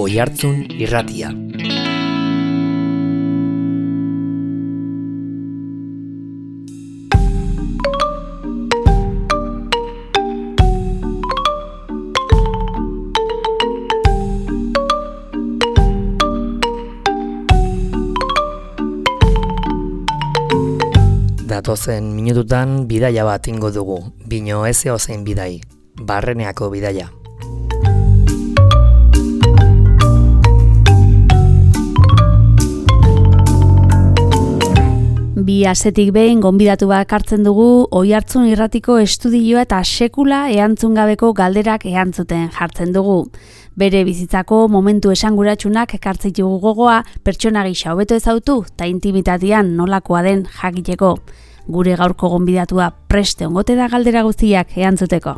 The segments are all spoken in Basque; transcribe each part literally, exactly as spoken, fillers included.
Oihartzun Irratia. Datozen minututan bidaia bat ingo dugu, bino ez eozein bidai, Barreneako bidaia. Bi astetik behin gonbidatu bat hartzen dugu Oihartzun Irratiko estudioa eta sekula erantzun gabeko galderak erantzuten jartzen dugu. Bere bizitzako momentu esanguratsunak ekartzen dugu gogoa, pertsona gisa hobeto ezautu eta intimitatean nolakoa den jakiteko. Gure gaurko gonbidatua preste ongote da galdera guztiak erantzuteko.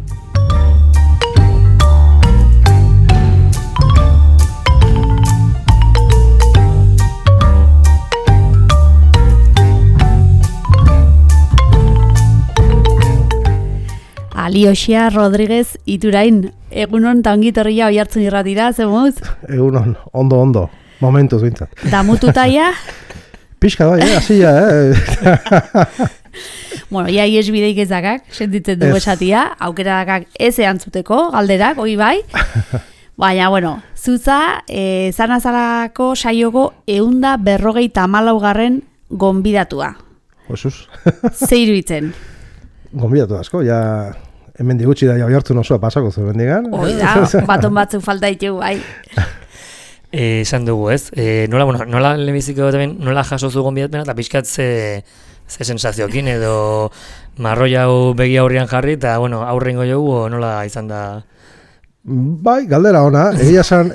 Alioxia Rodríguez Iturain, egunon eta ongitorria Oihartzun Irratira, zemuz? Egunon, ondo, ondo, momentuz bintzat. Damututaia? Pixka da, eh, hasia, eh? Bueno, ia ies bideik ezakak, sentitzen dugu esatia, aukera dakak ez erantzuteko, galderak, hoi bai. Baina, bueno, zuza, e, zanazalako saioko eunda berrogeita hamalaugarren gonbidatua. Osuz. Zeiru itzen? Gonbidatu asko, ja... Hemen digutxi da Oihartzun osoa pasako zu bendigan. Hoi da, baton batzuk falta ditugu, bai. Eh, esan dugu, ez? Eh, nola, bueno, nola lehenbiziko hemen nola jaso zu gonbidatpena eta pixkat ze, ze sensaziokin edo marroi hau begi aurrian jarri eta, bueno, aurrengo jogu nola izan da? Bai, galdera ona, egia esan...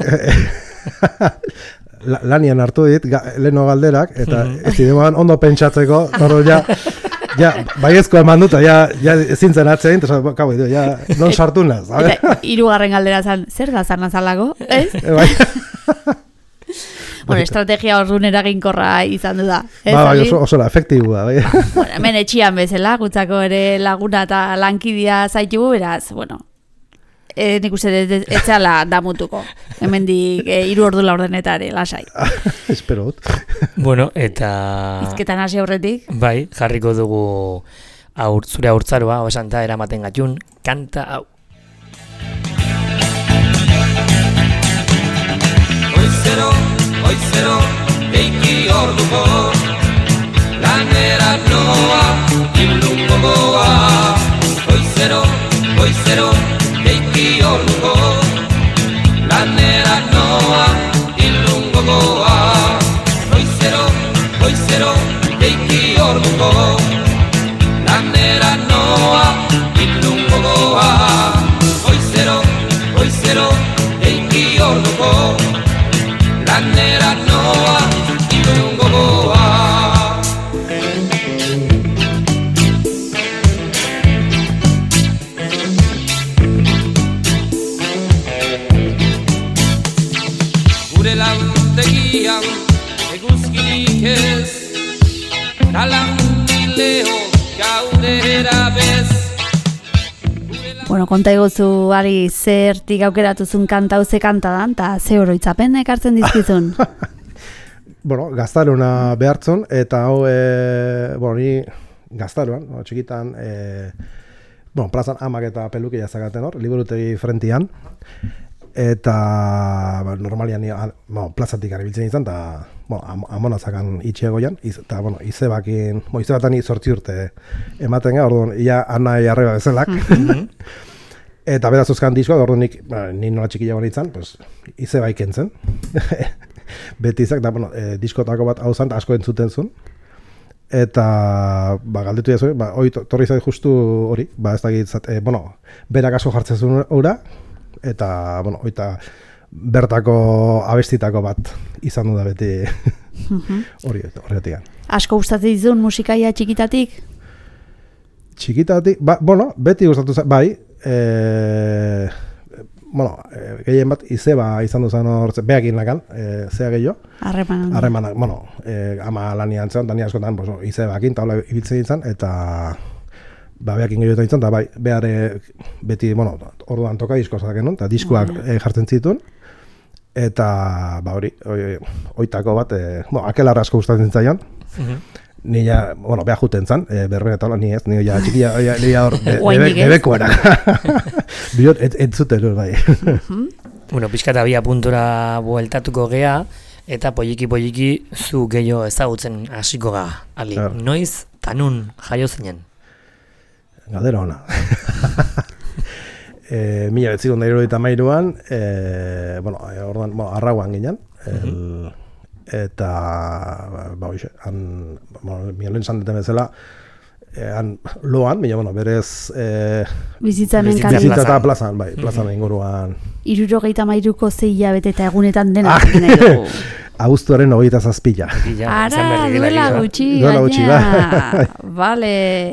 lanian hartu dit, ga, leheno galderak, eta ez zidemoan ondo pentsatzeko, toro ja... Ja, baiezko eman dut, ja, ja zintzen atzein, eta kabo, ja, non sartu naz. Eta hirugarren galdera zan, zer da zanazalago, ez? E, bai. Bueno, estrategia orduan eraginkorra izan du da. Ba, bai, oso, oso la, efektibua. Bai. Bueno, hemen etxian bezala, gutzako ere laguna eta lankidia zaitugu, beraz, bueno, e, nik uste etxala damutuko. Hemen dik e, iru ordu laurdenetare, lasai. Espero dut. Bueno, eta... Izketan hasi aurretik. Bai, jarriko dugu aur, zure haurtzaroa, oesan da, eramaten gatun, kanta hau. Oizero, oizero, eiki orduko, lanera noa, ilungo goa. Oizero, oizero, eiki orduko, lanera noa, ilungo goa. Oizero, oizero, eiki orduko, lanera noa, ilungo goa. Oizero, oizero, eiki orduko, lanera noa, ilungo goa. Gure lantegian eguzkirik ez, talangi leho gaudera bez. Bueno, konta egozu ari zertik aukeratuzun kanta hau ze kanta dan, eta ze oroitzapen ekartzen dizkizun? Bueno, gaztaruna behartzun, eta hau, e, bueno, ni gaztaruan, no, txikitan, e, bueno, plazan amak eta pelukia zakaten hor, liburutegi frentian, eta ba, normalian ni, bueno, plazatik arabiltzen izan, eta bueno, am, amona zakan itxegoian, eta bueno, izebakin, bueno, izebatan zortzi urte ematen ga, orduan, ia anai arreba bezalak. Eta beraz uzkan diskoak, orduan nik, ba, ni nola txikila hori izan, pues, izeba ikentzen. Beti izak, da, bueno, e, diskotako bat hau zan, asko entzuten zuen. Eta, ba, galdetu jazu, ba, hori torri zait justu hori, ba, ez da gitzat, e, bueno, berak asko jartzen zuen ura, eta, bueno, oita bertako abestitako bat izan du da beti hori horretikan. Asko gustatzen dizun musikaia txikitatik? Txikitatik, ba, bueno, beti gustatu zen, bai, e, bueno, e, gehien bat izeba izan duzan hor, behakin lakan, e, zea gehiago. Harremanak. Harremanak, bueno, e, ama lanian zen, dani askotan, pues, izebakin, taula ibiltzen izan, eta ba, behakin gehiago izan, eta bai, behar beti, bueno, orduan toka diskoa zaken, eta diskoak e, jartzen zituen. eta ba hori, oi, oitako bat, e, bueno, akelarra asko gustatzen zaion. Mhm. Ni ja, bueno, beha juten zan, e, berren eta hola, ni ez, ni ja txikia, ni ja hor, bebekoera. Biot, entzuten, bai. Bueno, pixkat abia puntura bueltatuko gea, eta poliki-poliki zu gehiago ezagutzen hasiko ga. Ali, claro. Noiz, tanun jaio zinen? Galdera ona. e, Mila betzikon da hirurogeita hamairuan, e, bueno, ordan, bueno, arrauan ginen, el, uh-huh. eta, ba, hoxe, han, bueno, mila lehen zandeten bezala, eh, han loan, baina, bueno, berez... Eh, bizitza hemen kari. Bizitza eta plazan, bai, plazan uh-huh. inguruan. Hirurogeita hamairuko zei hilabete eta egunetan dena egin nahi dugu. Abuztuaren hogeita zazpila. Ara, duela gutxi, gaina. Vale.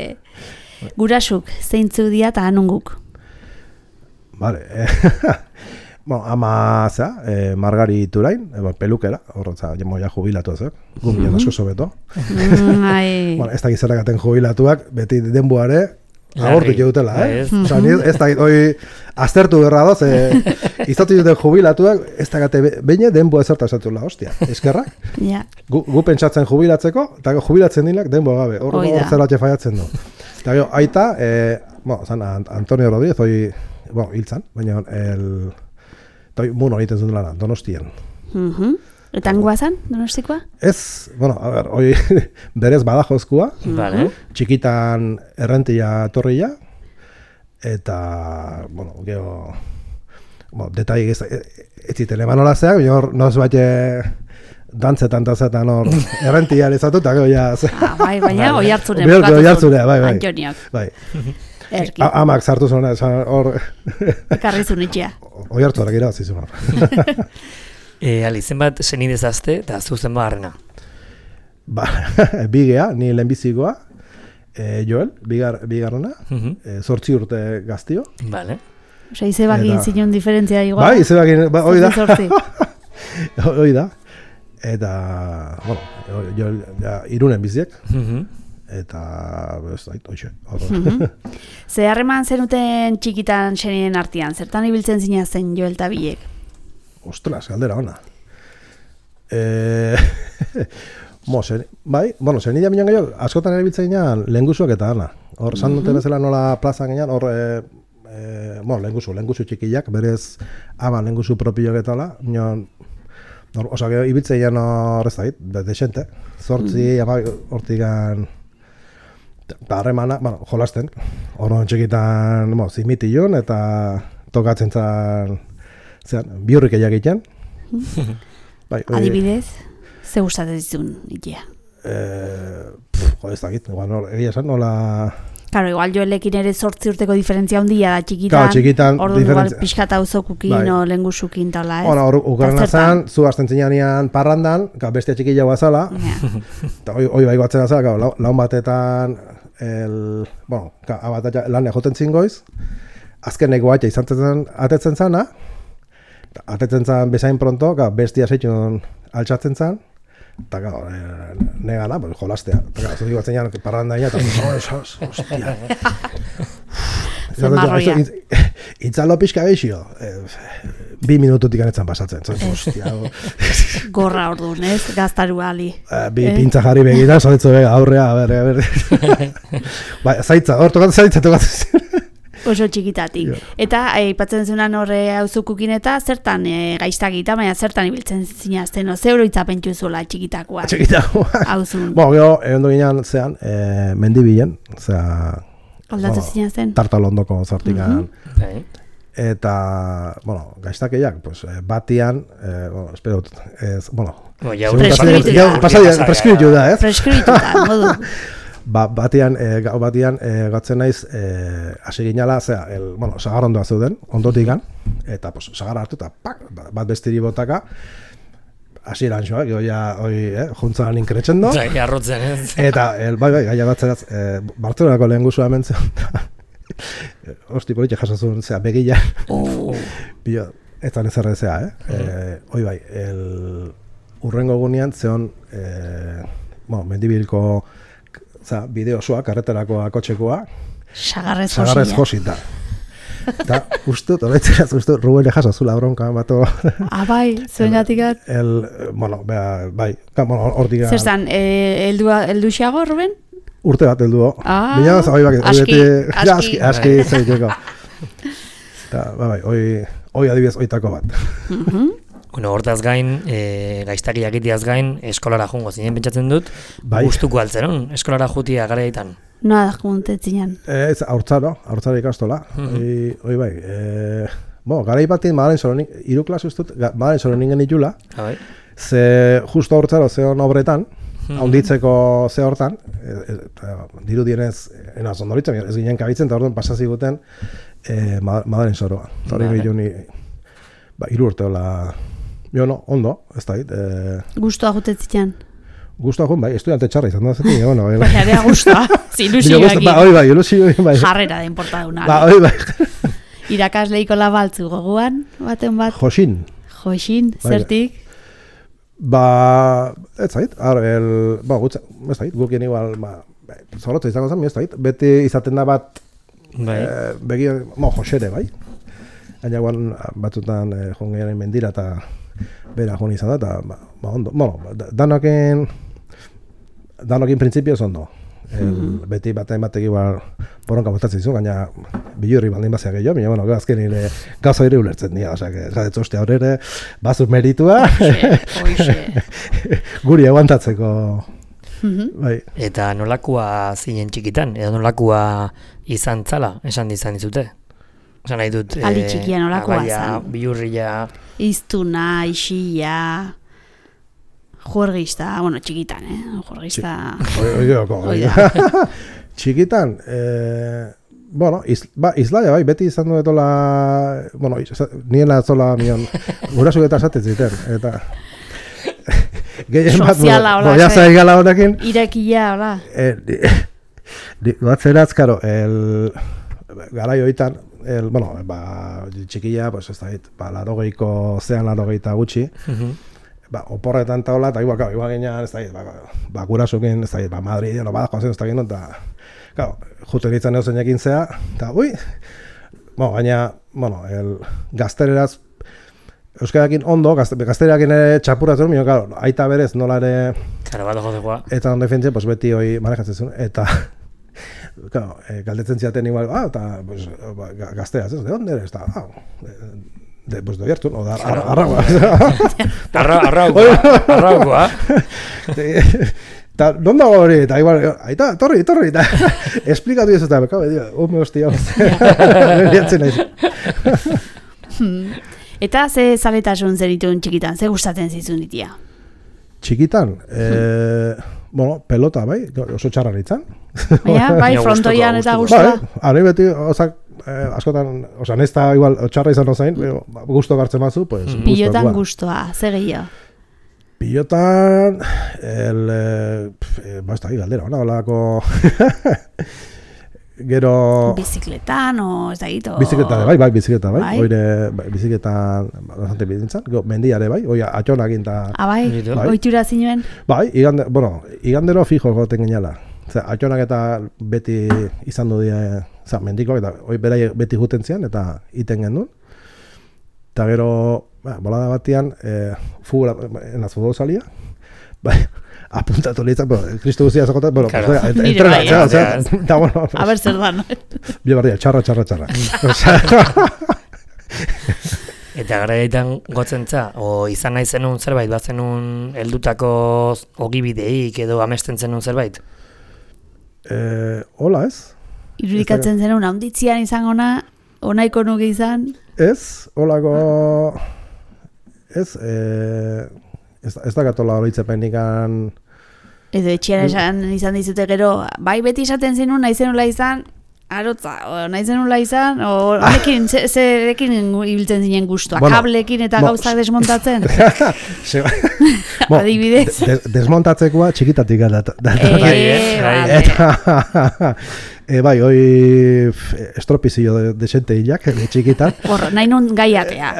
Gurasuk, zeintzu dia eta anunguk? Vale. Bueno, ama, zera, eh, Margari Turain, eh, pelukera, horretza, ja jubilatu ezak, gumian asko sobeto. Mm, bueno, ez da gizarakaten jubilatuak, beti denboare, agortu dutela, eh? Osa, ez da, hoi, aztertu berra doz, eh, izatu duten jubilatuak, ez da gate beine denbo ezerta esatula, hostia, eskerrak. Yeah. Gu, gu pentsatzen jubilatzeko, eta jubilatzen dilak denbo gabe, hor zeratxe faiatzen du. Eta gero, aita, eh, bueno, zan, Antonio Rodríguez, hoi, bueno, hiltzan, baina, el... Eta muno egiten zuen lana, Donostien. Uh-huh. Eta angua zan, Donostikoa? Ez, bueno, a ber, hoi berez Badajozkoa, vale. Txikitan errentia torria, eta, bueno, geho, bueno, detai ez, ez ziten eman olazeak, baina hor, noz bat dantzetan tazetan hor errentia lezatu, eta geho ja... Ah, bai, baina oi hartzune, oi hartzune, bai, bai. Antoniok. Bai. Erki. Amak sartu zuen, hor... Ekarri zuen itxea. Oi hartu harak irabazi zuen hor. E, ali, zenbat senidez azte eta zu zenbat harrena? Ba, bigea, ni lehenbizikoa, e, Joel, bigar, bigarrena, uh-huh. e, zortzi urte gaztio. Vale. Osa, izebakin eta... zinon diferentzia igual. Bai, izebakin, ba, hoi da. Hoi da. Eta, bueno, Joel, ja, irunen biziek. Uh-huh. Eta, ez da, oixe. Ze harreman zenuten txikitan seniden artean, zertan ibiltzen zina zen Joel eta Bilek? Ostras, galdera ona. E... Mo, zen, bai, bueno, zenidea minan gehiago, askotan ibiltzen ginean lehengusuak eta ana. Hor, zan duten bezala nola plazan ginean, hor, e, e, bueno, lehengusu, lehengusu txikiak, berez ama lehengusu propioak eta ala, nion, osa, ibiltzen ginean hor ez da, de, desente, zortzi, ama, hortigan... Eta harremana, bueno, jolasten, horren txikitan, bueno, zimition eta tokatzen zan, zean, biurrik egiten. Bai, adibidez, ze gustatzen dizun itea? Eh, jo, ez dakit, igual, egia esan, nola... Claro, igual Joelekin ere zortzi urteko diferentzia handia da txikitan, claro, txikitan orduan igual pixkata auzokukin, bai. O lengusukin tala, ez? Hora, hor, ukarren azan, zu azten zinean parrandan, bestia txikila guazala, eta hoi, hoi bai batzen azala, la, laun batetan, el, bueno, abatatia lan ejoten zingoiz, azkeneko baita izan zen, atetzen zana, atetzen zan bezain pronto, bestia zeitun altxatzen zan, eta gau, negana, pues, jolastea. Eta zu digo atzenean, parranda ina, eta hostia. Zemarroia. Itzalo pixka geixio, bi minututik anetzan pasatzen. Hostia. Gorra orduan, ez? Gaztarua ali. Bi pintza jarri begira, soletzo bega, aurrea, a ber, a ber. Bai, zaitza, hor tokatzen zaitza tokatzen. Oso txikitatik. Yeah. Eta aipatzen zunan horre auzukukin eta zertan e, gaiztakita, baina zertan ibiltzen zinazten, no? Zeuro itzapentu zuela txikitakoa. Txikitakoa. Auzun. Bo, gero, egon ginean zean, e, mendibilen, zera... Aldatu bueno, zinazten? Tartalondoko zartikan. Mm-hmm. Eta, bueno, gaiztakeiak, pues, batian, e, bueno, espero, ez, bueno... No, ya, preskribitu da, ez? Preskribitu da, modu. Ba, batian, e, gau batian, e, gatzen naiz, e, hasi ginala, zera, el, bueno, sagar ondoa zeuden, ondotikan, eta, pues, sagar hartu, eta, pak, bat bestiri botaka, hasi eranxoa, gero ja, oi, eh, juntzan inkretxendo. Zai, arrotzen, ez? Eta, el, bai, bai, gaia batzeraz, e, Bartzelonako lehen guzua hemen zen, hosti, politxe jasazun, zera, begila, oh. Bio, ez da nezerre zea, eh? Mm. E, oi, bai, el, urrengo gunean, zeon, e, bueno, mendibilko, Oza, bideo osoa, karreterakoa, kotxekoa, Sagarrez Sagarrez josita. Eta, uste, horretzeraz, uste, Rubén jaso zula bronka, bato. Ah, bai, zuen gatikat. El, bueno, bea, bai, ka, bueno, hortik. Zer zan, eh, eldua, elduxago, Ruben? Urte bat heldua. Ah, Bina, bai, bai, aski, beti, aski. aski, aski, zeiteko. Eta, bai, bai, hoi, hoi adibidez oitako bat. Mhm. Bueno, hortaz gain, e, gaiztaki jakitiaz gain, eskolara jungo zinen pentsatzen dut, Bai. gustuko altzeron, eskolara jutia garaitan. Noa da juntetzinen. Ez, haurtzaro, haurtzaro ikastola. Mhm. Hoi, hoi bai, e, bo, garai batin, madaren soronik, iru klas ustut, madaren soronik genitula, Ah, bai. ze justo haurtzaro zeon obretan, Mhm. haunditzeko ze hortan, e, e, dirudienez, enaz ondoritzen, ez ginen kabitzen, eta orduan pasaziguten e, madaren soroa. Eta hori Vale. gehiago ni, ba, iru urte hola, jo no, ondo, ez da, e, Gustoa jutetzinen. guztua joan, bai, estudiante txarra izan da, zetik, bueno, bai, Baina area gustoa, zilusioak. ba, hoi bai, ilusio, bai, Jarrera da importaduna. ba, hoi bai, Irakasleiko labaltzu goguan, baten bat. Josin, Joxin, Bai, zertik? ba, ez zait, ar, el, ba, gutza, ez zait, gukien igual, ba, zorrotza izango zen, ez zait, beti izaten da bat, Bai. eh, begi, mo, Josere, bai, baina guan batzutan eh, joan gehiaren mendira eta bera joan izan da, eta, ba, ba ondo, bueno, da- danokin, danokin printzipioz ondo. El, beti batean batek igual boronka botatzen dizu, gaina bilurri baldin bazea gehiago, baina, bueno, azken ere gauza ere ulertzen dira, osea, que ez ostia horre, bazut meritua, Hoxe. guri aguantatzeko, Mhm. bai. Eta nolakoa zinen txikitan, edo nolakoa izan zala, esan dizan dizute. Esan nahi dut... Ali eh, txikia nolakoa abaia, zan. Bihurria... Iztuna, isila, juergista, bueno, txikitan, eh? Juergista... Oioko, Hoi da. Txikitan, eh, bueno, iz, ba, izlaia bai, beti izan duetola, bueno, iz, niela zola mion, gurasu eta esaten ziten, eta... Gehien bat, Soziala, hola, boia ze. zaigala honekin, Irekia, hola. eh, di, di, batzeraz, karo, el, garai hoitan, el, bueno, ba, txikilla, pues ez da hit, ba, larogeiko, zean larogeita gutxi, Mhm. ba, oporretan taola, eta igual, claro, igual ginean, ez da, ba, ba, gurasukin, ez da, ba, Madrid, no, bada, joazen, ez da ginen, eta, claro, jute ditzen edo zeinekin zea, eta, ui, bueno, baina, bueno, el, gaztereraz, euskarakin ondo, gazte, gaztereakin ere txapuratzen, mino, claro, aita berez, nola ere, Karo, bat jozekoa. eta ondo defentzen, pues, beti hoi manejatzen zuen, eta, claro, eh, galdetzen ziaten igual, ah, eta, pues, ba, ga- gazteraz, ez, de onde eres, eta, ah, de, de, pues, de Oiartzun, o da, Claro. arraua. Arra, arraukoa, arraukoa. Eta, non dago hori? Eta, igual, aita, torri, torri, eta, esplikatu ez eta, bekabe, dio, hume hostia, beriatzen naiz. Eta ze zaletasun zenituen txikitan, ze gustatzen zizun ditia? Txikitan, eh, bueno, pelota, bai, oso txarra nintzen. Baina, bai, Baina frontoian eta gustuko, Bai, gustoa. ari beti, ozak, eh, askotan, oza, nesta igual, txarra izan ozain, mm. gusto gartzen bazu, pues, gusto. Pilotan gua. gustoa, ze gehiago. Pilotan, el, eh, pf, eh, ba, ez da, galdera, ona, holako, gero... Bizikletan, o ez da gito. Bizikleta bai, bai, bizikleta bai, Bai? oire, bai, bizikletan, bastante bidintzan, gero, mendiare bai, oi, atxonakin eta, Ah, bai, Mito. Bai. ohitura zinuen. bai, igande, bueno, igandero fijo goten ginela. Zer, atxonak eta beti izan du die, zer, mendikoak eta oi berai beti juten zian eta iten gendun. Eta gero, ba, bolada batean, eh, futbola, enaz futbol salia, bai, apuntatu litzak, bueno, kristo guztia zakotan, bueno, Claro. pues, Nire entrenatzea, bai, osea, eh. eta bueno, A ber zer dan. bide barria, txarra, txarra, txarra. Osea, Eta garaitan gotzentza, o izan nahi zenun zerbait, bat zenun heldutako ogibideik edo amesten zenun zerbait? eh, hola ez? Irudikatzen zen una onditzian izangona, onaiko nuke izan. Ez, holako, ez, eh, ez, ez da gatola horitzepenikan, Edo etxean esan izan dizute gero, bai beti esaten zenun, nahi zenula izan, arotza, o nahi zenula izan, o honekin, ze- zerekin ibiltzen zinen guztua, Bueno, kablekin eta bo- gauzak desmontatzen, Se- Bo, adibidez. des, desmontatzekoa txikitatik gara. Eh, Bai, vale. Eta, e, bai, hoi f- estropizio de, desente hilak, de txikitan. Horro, nahi nun gaiatea.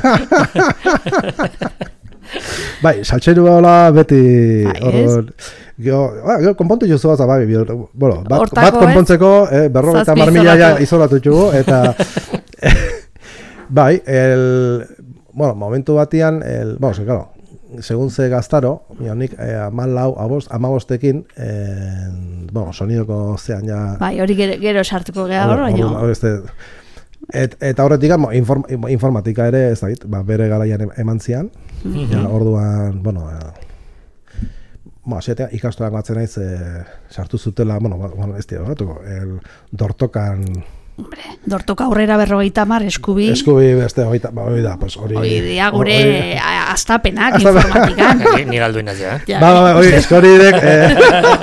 Bai, saltxerua hola beti, Bai, hor, Gero, ah, gero konpontu juzu bat, bai, bueno, bat, Hortako, bat konpontzeko, eh, berrogeita Zazpi hamar mila ja izolatu. izolatu txugu, eta bai, el, bueno, momentu batian, el, bueno, se, claro, segun ze gaztaro, nik eh, amalau, abost, amabostekin, eh, bueno, sonidoko zean ja... Bai, hori gero, gero sartuko geha hor, baina... Hor, este, et, eta horretik, inform, informatika ere, ez dakit, ba, bere garaian eman zian, Mhm. ja, orduan, bueno, eh, Ba, xetea, ikastorak batzen naiz, e, sartu zutela, bueno, bueno ez dira, batuko, el dortokan... Hombre, dortoka aurrera berrogeita mar, eskubi... Eskubi beste, hori ba, da, pues hori... Hori dira gure hori- astapenak Astapen- informatikan. Ni, ni galdu inaz, ja. Ja. Ba, ba, ba, hori, eskoridek... Eh,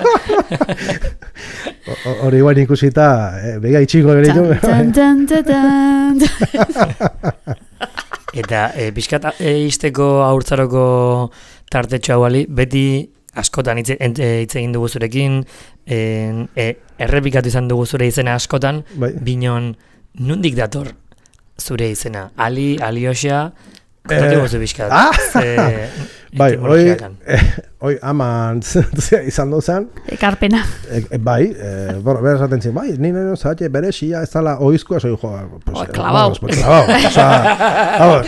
ho- hori guain ikusita, eh, bega itxiko geritu. Tan, tan, tan, tan, tan. Eta e, pixkat e, izteko haurtzaroko tartetxo hau ali, beti askotan hitz ent- e, hitz egin dugu zurekin, en, e, errepikatu izan dugu zure izena askotan, Bai. binon, nondik dator zure izena? Ali, Alioxa, kontatu Eh, guzu pixkat. ah! ze Bai, hoi, etimologiakan. eh, hoi aman izan duzan, Ekarpena. e, e, bai, e, bueno, bera esaten zin, bai, nire no, zahatxe, bere xia ez dala oizkoa, soy jo, pues, Oh, eh, clavao. vamos, pues, clavao, o sea, vamos,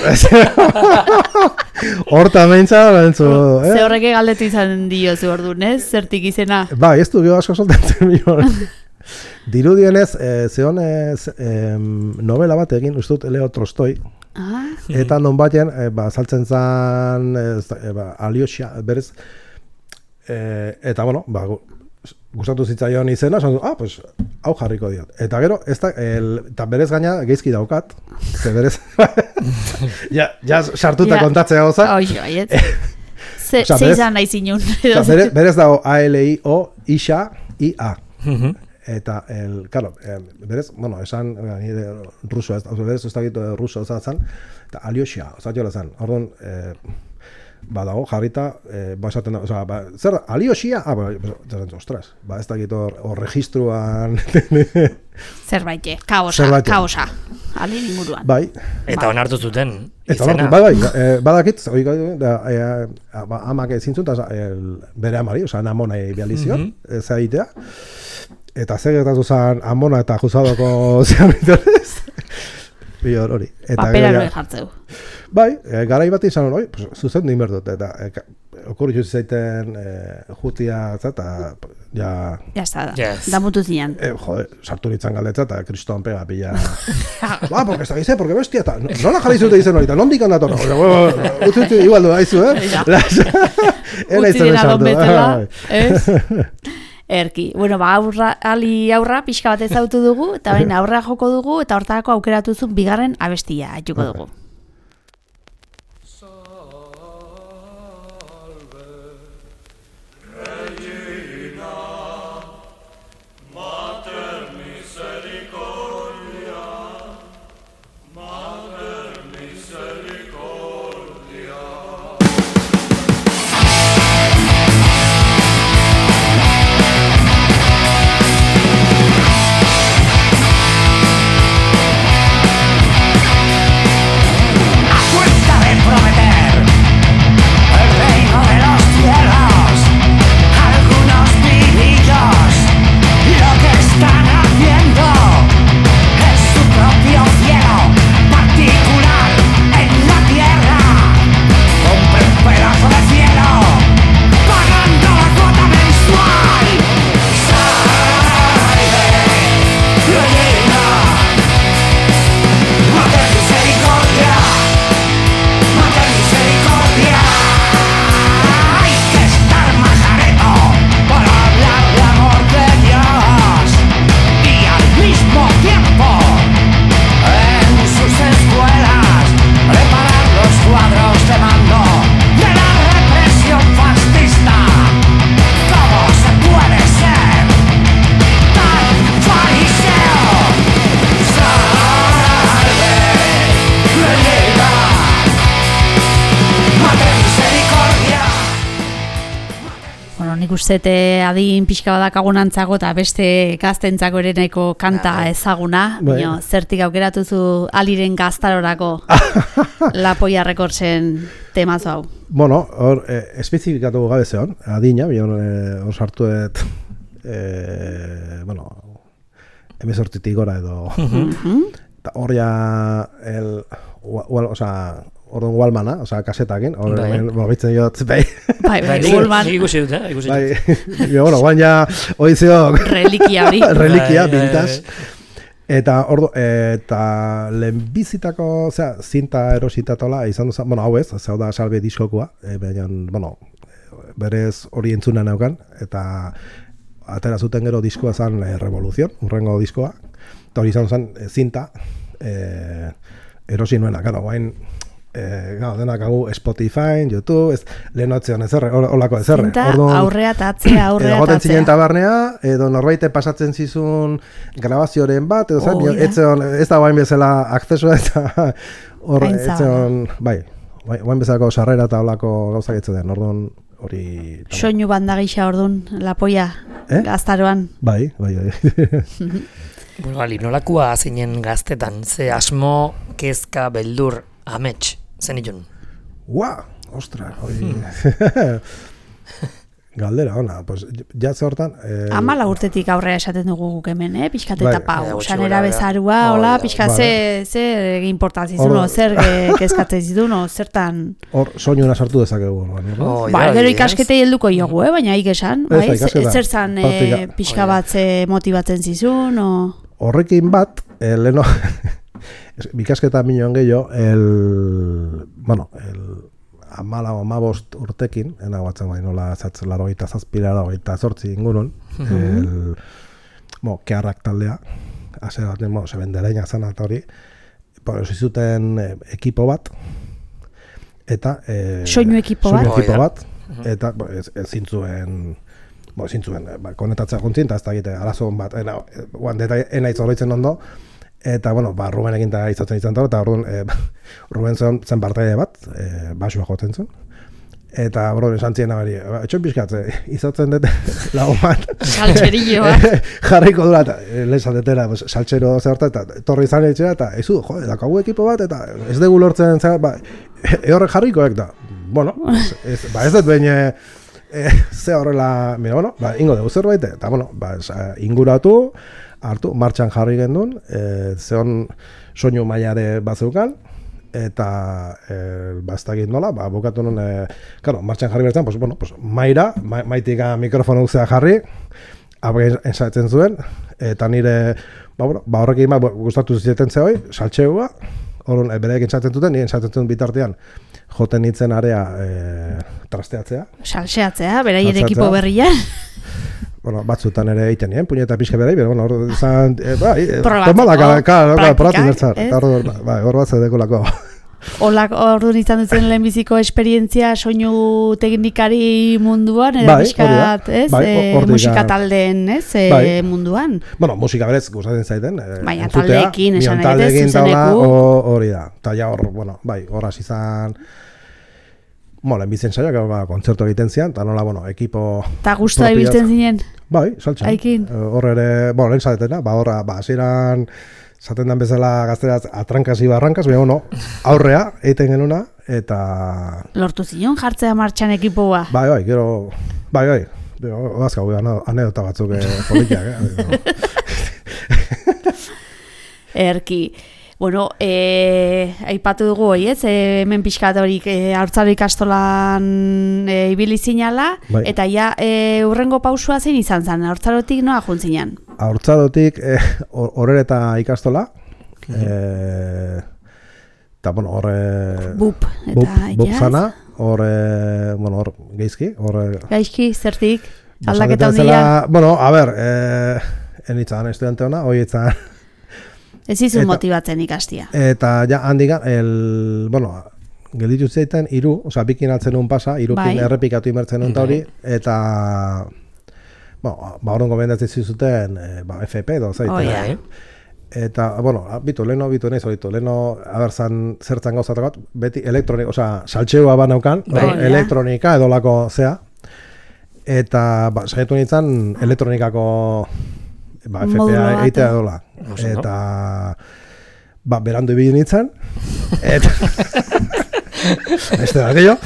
horta meintza, bentzu, Ze eh? horreke galdetu izan diozu orduan, ez? Zertik izena? Bai, ez du geho asko soltatzen bion. Dirudienez, eh, zeon ez, em, novela bat egin, uste dut Leo Tolstoi, Ah, eta non batean, e, ba, saltzen zan, e, ba, Alioxa, berez, e, eta, bueno, ba, gu- gustatu zitzaion izena, esan du, ah, pues, hau jarriko diot. Eta gero, ez da, el, eta berez gaina geizki daukat, ze berez, ja, ja sartuta Ja. kontatzea goza, oi, oi, ez? Ze, Osea, ze berez- izan nahi zinun. eta berez, berez dago A L I O, Ixa, I A. Mhm. Eta, el, claro, eh, berez, bueno, esan, eh, nire ruso ez, oso berez, ez dakit eh, ruso ez zan, eta Alioxa, osatiola zan, orduan, eh, badago, jarrita, eh, ba esaten da, oza, ba, zer da, Alioxia? Ah, ba, ba, ostras, ba, ez dakit hor, hor registruan, Zerbait, eh, kaosa, Zerbait. kaosa. Ali inguruan. bai, Eta onartu zuten eta izena. onartu, bai, bai, eh, badakit, hori gaitu, da, eh, ba, amak ezin zuen, eta el, bere amari, oza, amonai bializion, Mhm. ez egitea, eta zer gertatu zen amona eta juzadoko zeamitones, Bior hori. Eta Papera gero hori ja- jartzeu. Bai, e, garai bat izan hori, pues, zuzen din berdut, eta e, ka- okurritu zaiten e, jutia, eta ja, Ya está, Yes. damutu zian. e, jode, sartu nintzen galdetza, eta kriston pega pila. Ba, porque ez da gize, porque bestia, eta nola jarri zute izen hori, eta nondik handator, utzi utzi, igual du, haizu, eh? Ja. Era Utzi izan dena sartu. don bezala, bai. ez? Erki. Bueno, ba, aurra, ali aurra pixka bat ezautu dugu, eta baina aurra joko dugu, eta hortarako aukeratu zuk bigarren abestia haituko dugu. Cuesta de prometer el reino de los cielos, algunos vivillos, lo que están haciendo es su propio cielo particular en la tierra. Compre un pedazo de cielo pagando la cuota mensual. Salve, reina, mater misericordia. Mater misericordia. Hay que estar majareto para hablar de amor de Dios y al mismo tiempo en sus escuelas preparar los cuadros de mando de la represión fascista. ¿Cómo se puede ser tan fariseo? Salve, reina. Mater misericordia. Bueno, nik uste te adin pixka badakagun antzago eta beste gaztentzako ere nahiko kanta ezaguna, Bai. baina zertik aukeratu zu aliren gaztarorako Lapoia Rekordsen temazo hau. Bueno, hor, eh, espezifikatu gabe zeon, adina, bion, eh, hor sartu et, eh, bueno, emezortzitik gora edo, eta hor ja, el, ual, o sea, orduan Walmana, o sea, kasetakin, hor, Bai. bueno, bitzen diot, bai, Bai, bai, Nik Wallman, nik ikusi dut, eh? Ikusi dut. bai, bio, bueno, guan ja, oizio, relikia hori. relikia, Bai, bai, vintage. Eta ordu, eta lehenbizitako, osea, zinta erositatola izan duzan, bueno, hau ez, zau da salbe diskokua, e, baina, bueno, berez hori entzuna neukan, eta atera zuten gero diskoa zen e, Revolución, urrengo diskoa, eta hori izan zen e, zinta, e, erosi nuena, gara, guain, e, gau, denak hau Spotify, YouTube, ez, lehenotzen ezerre, holako ezerre. Zinta Orduan- aurrea eta atzea, aurrea edo eta goten zinen atzea. tabernea, edo norbaite pasatzen zizun grabazioren bat, edo zen, Oh, ja. ez zeon- ez da guain bezala akzesua eta hor, Hain ez zabala. zeon, bai, bai, guain bezalako sarrera eta holako gauzak ez den, orduan hori... Soinu banda gisa ordun, lapoia, Eh? gaztaroan. Bai, bai, bai. Bueno, Ali, nolakoa zinen gaztetan, ze asmo, kezka, beldur, amets, zen itun. Ua, ostra, hori... Galdera, ona, pues, jatze hortan... Eh, Amala urtetik aurrera esaten dugu guk hemen, eh? Pixkat Bai. etapa Ja, hau, gutxi sanera gora behera. bezarua, Hori hola, da, pixkat bai. ze, ze importatzen zizun, Hor- zer ge- kezkatzen zizun, o, zertan... Hor, soinuna sartu dezakegu. Bai, Oh, Ba, ja, gero adibidez. ikasketei helduko jogu, eh? Baina ik esan, Ez, bai? bai, ikasketa. Zer zan eh, Praktika. pixka Oh, ja. bat ze motibatzen zizun, o... Horrekin bat, eh, leheno, bikasketa minuan gehiago, el, bueno, el amala o amabost urtekin, ena batzen bai nola zatzen laro gaita zazpira, laro gaita zortzi ingurun, el, bo, keharrak taldea, ase bat, bueno, sebendereina zan eta hori, hori zuten eh, ekipo bat, eta... Eh, Soinu ekipo bat? soinu ekipo Hoi da. bat, eta bo, ez, ez zintzuen... Bo, zintzuen, ba, konetatzea juntzien, eta ez da egite, arazon bat, ena, guan, deta ena itzorritzen ondo, eta, bueno, ba, Ruben eginta izatzen izan da, eta orduan, e, Ruben zen, zen partaide bat, e, basua jotzen zen, eta, orduan, esan zien abari, ba, etxoin pixkatze, izatzen dut, lagun bat, Saltxerilloa. jarriko dura, eta e, lehen saltetera, pues, saltxero zerta, eta torri izan etxera, eta ez du, jo, dakagu ekipo bat, eta ez dugu lortzen, zer, ba, e, horrek jarrikoek da, bueno, ez, ez, ba, ez dut behin, e, E, ze horrela, mira, bueno, ba, ingo dugu zerbait, eta, bueno, ba, es, inguratu, hartu, martxan jarri gendun, e, zeon soinu mailare bat zeukan, eta e, baztagin nola, ba, bukatu nun, e, claro, martxan jarri bertzen, pues, bueno, pues, maira, ma, maitika mikrofono guzea jarri, abein ensatzen zuen, eta nire, ba, bueno, ba, horrekin ba, gustatu zizeten zehoi, saltxeua, horren, e, bereekin ensatzen zuten, nire ensatzen zuten bitartean, joten nintzen area e, trasteatzea. Salseatzea, beraien Salseatzea. ekipo berria. Bueno, batzutan ere egiten nien, puñeta pixka berai, pero bueno, hor izan, e, bai, e, Probatzeko, tomala, kala, kala, praktikak, probatu bertzar, ez? eta hor, bai, hor bat zedekolako. Olak orduan izan dutzen lehenbiziko esperientzia soinu teknikari munduan, edo Bai, hori da. pixkat, ez? Bai, Eh, hortik, musika ah. taldeen, ez? Eh, Bai. munduan. Bueno, musika berez gustatzen zaiten, e, Baina entzutea, taldeekin, esan nion nahi dut, ez, taldeekin taula, zuzeneku. ho- hori da. Eta ja hor, bueno, bai, horraz izan, bueno, lehenbizen saioak ba, kontzertu egiten zian, eta nola, bueno, ekipo... Ta guztua propiaz- ibiltzen zinen. Bai, saltxan. Aikin. Eh, Hor ere, bueno, lehen zatetena, ba, horra, ba, hasieran zaten den bezala gazteraz atrankaz iba arrankaz, baina, bueno, aurrea, egiten genuna, eta... Lortu zion jartzea martxan ekipoa. Bai, bai, gero, bai, bai, oazka, bai, anedota batzuk eh, politiak, eh? Erki. Bueno, e, aipatu dugu hoi, ez? E, hemen pixkat horik e, haurtzaro ikastolan e, ibili zinala, Bai. eta ja e, urrengo pausua zein izan zen, haurtzarotik noa juntzinan? Haurtzarotik eh, horre eta ikastola, eh, eta, bueno, horre... Bup, eta Bup, bup jazz. zana, horre, bueno, hor, geizki, horre... Gaizki, zertik, Ba, aldaketa esaten handia. zela- Bueno, a ber, eh, enitzan estudiante ona, hoi itzan... Ez izun eta- motibatzen ikastia. Eta ja handikan, el, bueno, gelditu zaiten hiru, osea, bikin altzen un pasa, hirukin Bai. errepikatu imertzen un hori, eta, bueno, ba, horren gomendatzen zizuten, e, ba, F P edo, zaiten. Oh, ja. Bai. Eta, bueno, bitu, leno, bitu nahiz horitu, leno, aberzan zertzan gauzatak bat, beti elektronik, osea, saltxeua banaukan, Bai. hor, elektronika edo lako zea, eta, ba, saiatu nintzen elektronikako, ba, F P Modulo A bat, egitea eh? edola. Oso, no? Eta, ba, berandu ibili nintzen, eta, Este da gehiago.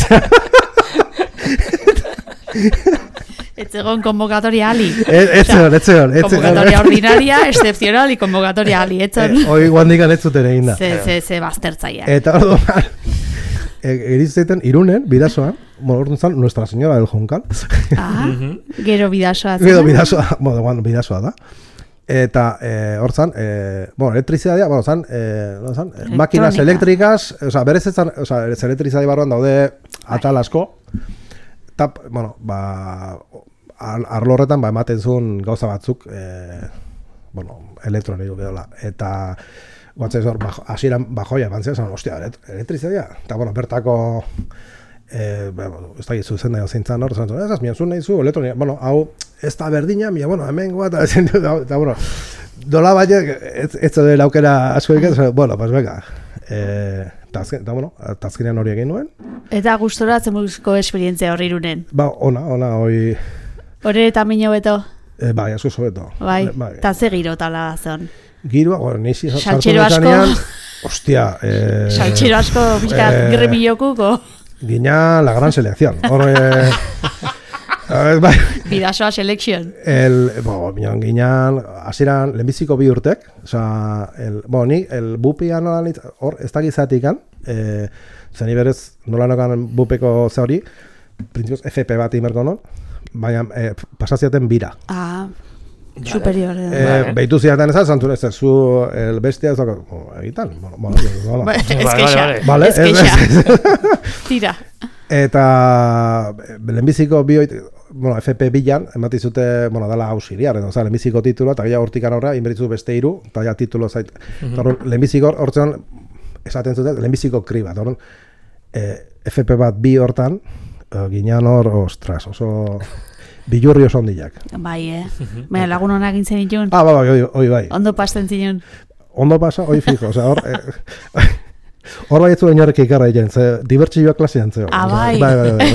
Ez egon konvokatoria ali. Ez zeon, ez zeon. Konvokatoria ordinaria, excepcional y konvokatoria ali. Ez zeon. Hoi guandikan ez zuten egin da. Ze, ze, ze baztertzaia. Eta orduan, erizten irunen, bidasoan, bueno, orduan zan, Nuestra Señora del Juncal. Ah, gero bidasoa. Gero bidasoa, bueno, bueno, bidasoa da. Eta eh, hor zan, eh, bueno, elektrizitatea, bueno, zan, eh, no, zan eh, makinas elektrikas, o sea, berez ez zan, o sea, elektrizitatea barruan daude atal asko, eta, bueno, ba, arlo horretan, ba, ematen zuen gauza batzuk, eh, bueno, elektroniko gedola, eta guatzen zor, hasieran bajoia eman zen, zan, ostia, elektrizitatea, eta, bueno, bertako, eh, bueno, ez da gizu zen dago zeintzan hor, zan, ez az, mian zuen nahi zu, elektronika, bueno, hau, ez da berdina, mia, bueno, hemen goa, eta, eta, bueno, dola baina, ez, ez da aukera asko egin, bueno, pues venga, eh, eta, eta, bueno, eta azkenean hori egin nuen. Eta gustora zenbuzko esperientzia horri irunen? Ba, ona, ona, hori... Hore eta minio beto? Eh, bai, asko sobeto. Bai, eta ze giro tala zen? Giroa, bueno, nisi sartu Saltxero asko. nezanean, ostia, eh... Saltxero asko, pixka, eh, gremillokuko. Gina la gran selección. Hor, eh... Bai. Bidasoa selection. El, bueno, minon ginean, hasieran lehenbiziko bi urtek, osea, el, bueno, ni, el bupian nola nitz, hor, ez da gizatikan, eh, zeni berez, nola nokan bupeko ze hori, printzipioz F P bat imerko non, baina eh, pasaziaten bira. Ah, superior. Eh, Eh, Behitu ziaten ezan, zantzun ez, zu el bestia ez dago, oh, egitan, bueno, bueno, bueno, Ba, bueno. ez keixa, Vale, ez ez- keixa. Tira. Eta lehenbiziko bi oit, bueno, F P bilan, emati zute, bueno, dala auxiliar, edo, oza, lehenbiziko titulo, eta gila hortikan horra, inberitzu beste hiru, eta ja titulo zait. Mm -hmm. Lehenbiziko hortzen, esaten zuten, lehenbiziko kri bat, horren, eh, F P bat bi hortan, eh, ginean hor, ostras, oso bilurri oso ondiak. Bai, eh. Baina lagun honak intzen ditun. Ah, bai, bai, oi, oi, bai. Ondo pasten zinun. Ondo pasa, oi fijo, oza, hor... Eh, hor bai ez zuen inorrek ikarra egin, ze dibertsioak klasean zeo. Ah, bai. Bai, bai, bai.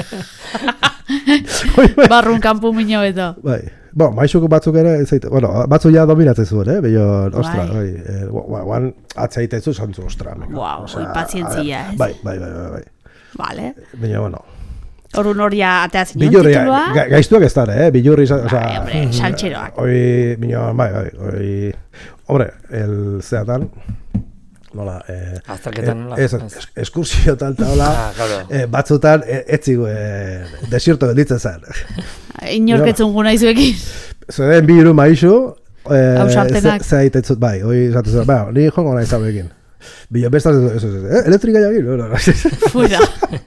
Oi, bai. Barrun kanpu minio beto. Bai. Bueno, maixuk batzuk ere, ez zaite, bueno, batzu ja dominatzen zuen, eh? Bello, ostra, Bai. bai. Eh, guan, guan atzaitezu zantzu, ostra. meka. Guau, Osea, oi, pazientzia, ez? Bai, bai, bai, bai, bai. Vale. Baina, bueno. Horun horia atea zinun Bilurri, titulua. ga, gaiztuak ez dara, eh? Bilurri, osea... Bai, hombre, saltxeroak. Hoi, baina, bai, bai, hoi... Hombre, el zeatan... Nola, eh... Azterketan nola? Ez, es, eskursio tal, eta hola... Ah, claro. eh, batzutan, eh, etzigu, eh, desierto gelditzen zen. Inorketzun guna izuekin. Zeren bi hiru maizu, eh, Ausartenak. ze aitetzut, bai, hoi esatu zen, bai, ni jongo nahi zabekin. Bilo, bestaz, ez, ez, ez, eh, elektrika jagin, no, no, no. Fuera.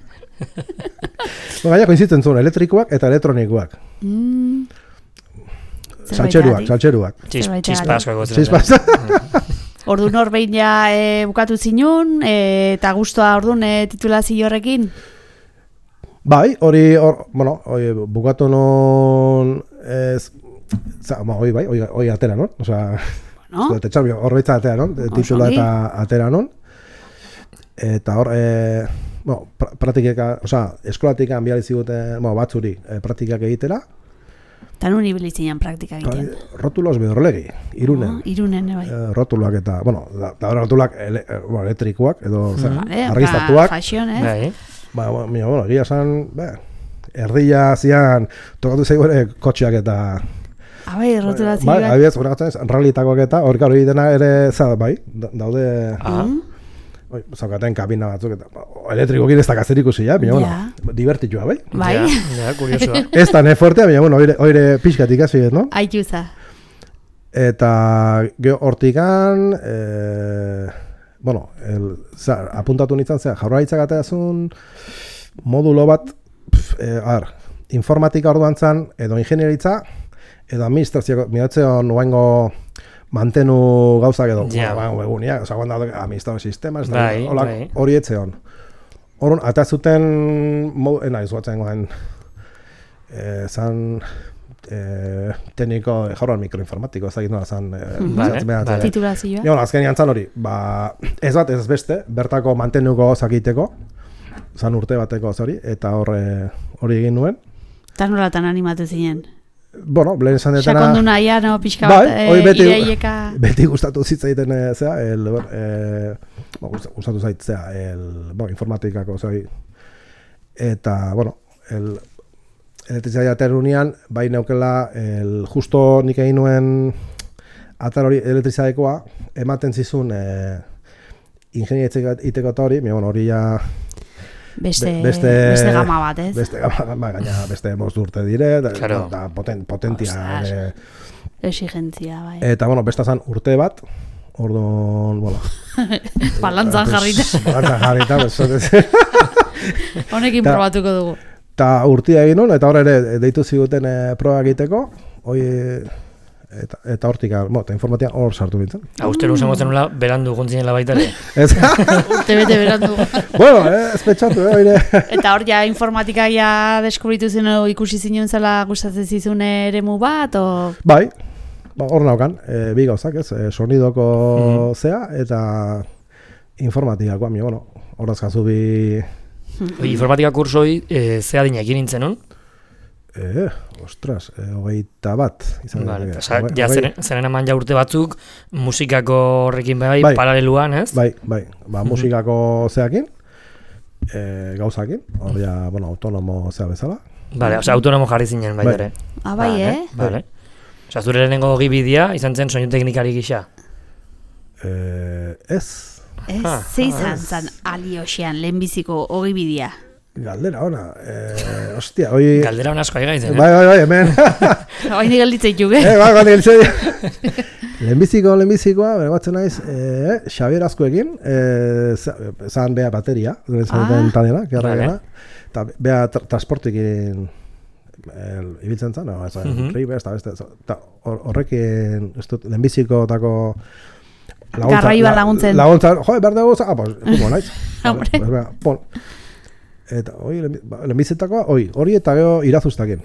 Gaina koinzitzen zuen, elektrikoak eta elektronikoak. Mm. Saltxeruak, saltxeruak. Txis, Zerbait txispa asko egotzen. Txispa. Ordu nor behin ja e, bukatu zinun, e, eta guztua orduan e, titulazio horrekin. Bai, hori, hor, bueno, hori, bukatu non, ez, za, ma, hori bai, hori, hori atera non, osea, No? ez dut hor baitza atera non, Oso titula ongi. eta atera non, eta hor, e, bueno, pra, praktika, osea, eskolatik biali ziguten, bueno, batzuri, e, praktikak egitera, Eta nun ibili zinen praktika bai, egiten. rotulos bedorlegi, irunen. Oh, irunen, bai. Eh, rotuluak eta, bueno, da, da rotuloak ele, eh, bueno, elektrikoak edo zer, Vale, argiztatuak. ba, fashion, ez? Bai. Ba, bueno, mira, bueno, egia esan, be, erdia zian, tokatu zaigu ere kotxeak eta... Ah, bai, rotulazio Bai, bat. abiez, horregatzen ez, ralitakoak eta, hor garo egitena ere, za, bai, da- daude, Ah. oi, zaukaten kabina batzuk eta, ba, elektrikokin ez da kazerik usi, ja, baina, Ja. bueno, divertitua, bai? Bai, Ja, ja, kuriosoa. Ez da, ne fuertea, baina, bueno, oire, oire pixkat ikasi, no? aituza. Eta geho hortikan, e, bueno, el, za, apuntatu nintzen, zera, jaurlaritzak ateazun modulo bat, pf, e, ar, informatika orduan zan, edo ingenieritza, edo administrazio, miratzen nuengo mantenu gauzak edo, Ja. bueno, egunia, oza, guan daude administrazio sistema, ez da, Bai, hola, bai. hori etzeon. Horun, ateazuten, modu, ena izuatzen goen, e, zan, e, tekniko, jarroan mikroinformatiko, ez da nola zan, e, Vale, zehatzen behatzen. vale. Titulazioa. Ja, bueno, azkenean zan hori, ba, ez bat, ez beste, bertako mantenuko gauzak egiteko, zan urte bateko gauz hori, eta horre hori egin nuen. Eta nolatan animatu zinen. Bueno, lehen esan detena... Sakondu nahian, no, pixka Bai, bat, hori e, beti, iraieka... beti gustatu zitzaiten, e, zera, el, e, bo, gustatu zaitzea, el, bo, informatikako zai, eta, bueno, el, elektrizitatea aterunean, bai neukela, el, justo nik egin nuen atar hori elektrizitatekoa, ematen zizun e, ingenieria iteko eta hori, bueno, hori ja... Beste, Be, beste, beste gama bat, ez? Beste gama bat, gaina beste bost urte dire, da, claro. da poten, potentia. Ostras. Exigentzia, bai. Eta, bueno, besta zan urte bat, orduan, bueno... Balantzan jarrita. Balantzan jarrita, pues, honekin Ta, probatuko dugu. Eta urtia egin nun, eta hor ere deitu ziguten e, proba egiteko, hoi, eta, eta hortik, bueno, eta informatia hor sartu nintzen. Austero usango zenula, berandu gontzinela baita ere. Ez? Urte bete berandu. Bueno, eh, ez pentsatu, eh, oire. Eta hor ja informatika ja deskubritu zen o ikusi zinuen zela gustatzen zizun eremu bat, o... Bai, ba, hor naukan, e, bi gauzak, ez, e, sonidoko Mhm. zea, eta informatikakoa, mi, bueno, horaz jazu bi... Oi, informatika kursoi, e, ze adinekin nintzen, non? Eh, ostras, eh, hogeita bat. Izan Vale, daiteke. oza, Hogei- ja hogei- zeren, zeren eman ja urte batzuk, musikako horrekin bai, Bai. paraleluan, ez? Bai, bai, ba, musikako zeakin, e, gauzakin, hor ja, bueno, autonomo zea bezala. Vale, oza, autonomo jarri zinen bai Bai. ere. Ah, bai, Vale, eh? Vale. Oza, zure lehenengo gibidia izan zen soinu teknikari gisa. Eh, ez, Ez, Ah, ze izan ah, zan alioxean lehenbiziko ogibidea. galdera ona, eh, ostia, hoi... Galdera hon asko aiga Bai, bai, bai, hemen. Oaini gelditzen juge. eh, bai, bai, gelditzen. Lehenbiziko, lehenbizikoa, beregatzen naiz, eh, Xabier Azkuekin, eh, zan beha bateria, zan Ah. taliana, gerra Vale. gana, eta beha tra transportekin el, ibiltzen zan, no, ez, Mhm. Ribe, ez da, beste, eta hor- horrekin, ez dut, lehenbizikoetako Garraioan laguntzen. Laguntza, jo, behar dugu, ah, pues, como naiz. Hombre. Pues, venga, pon. Eta, hoi, lehenbizitakoa, hoi, hori eta gero irazuztakin.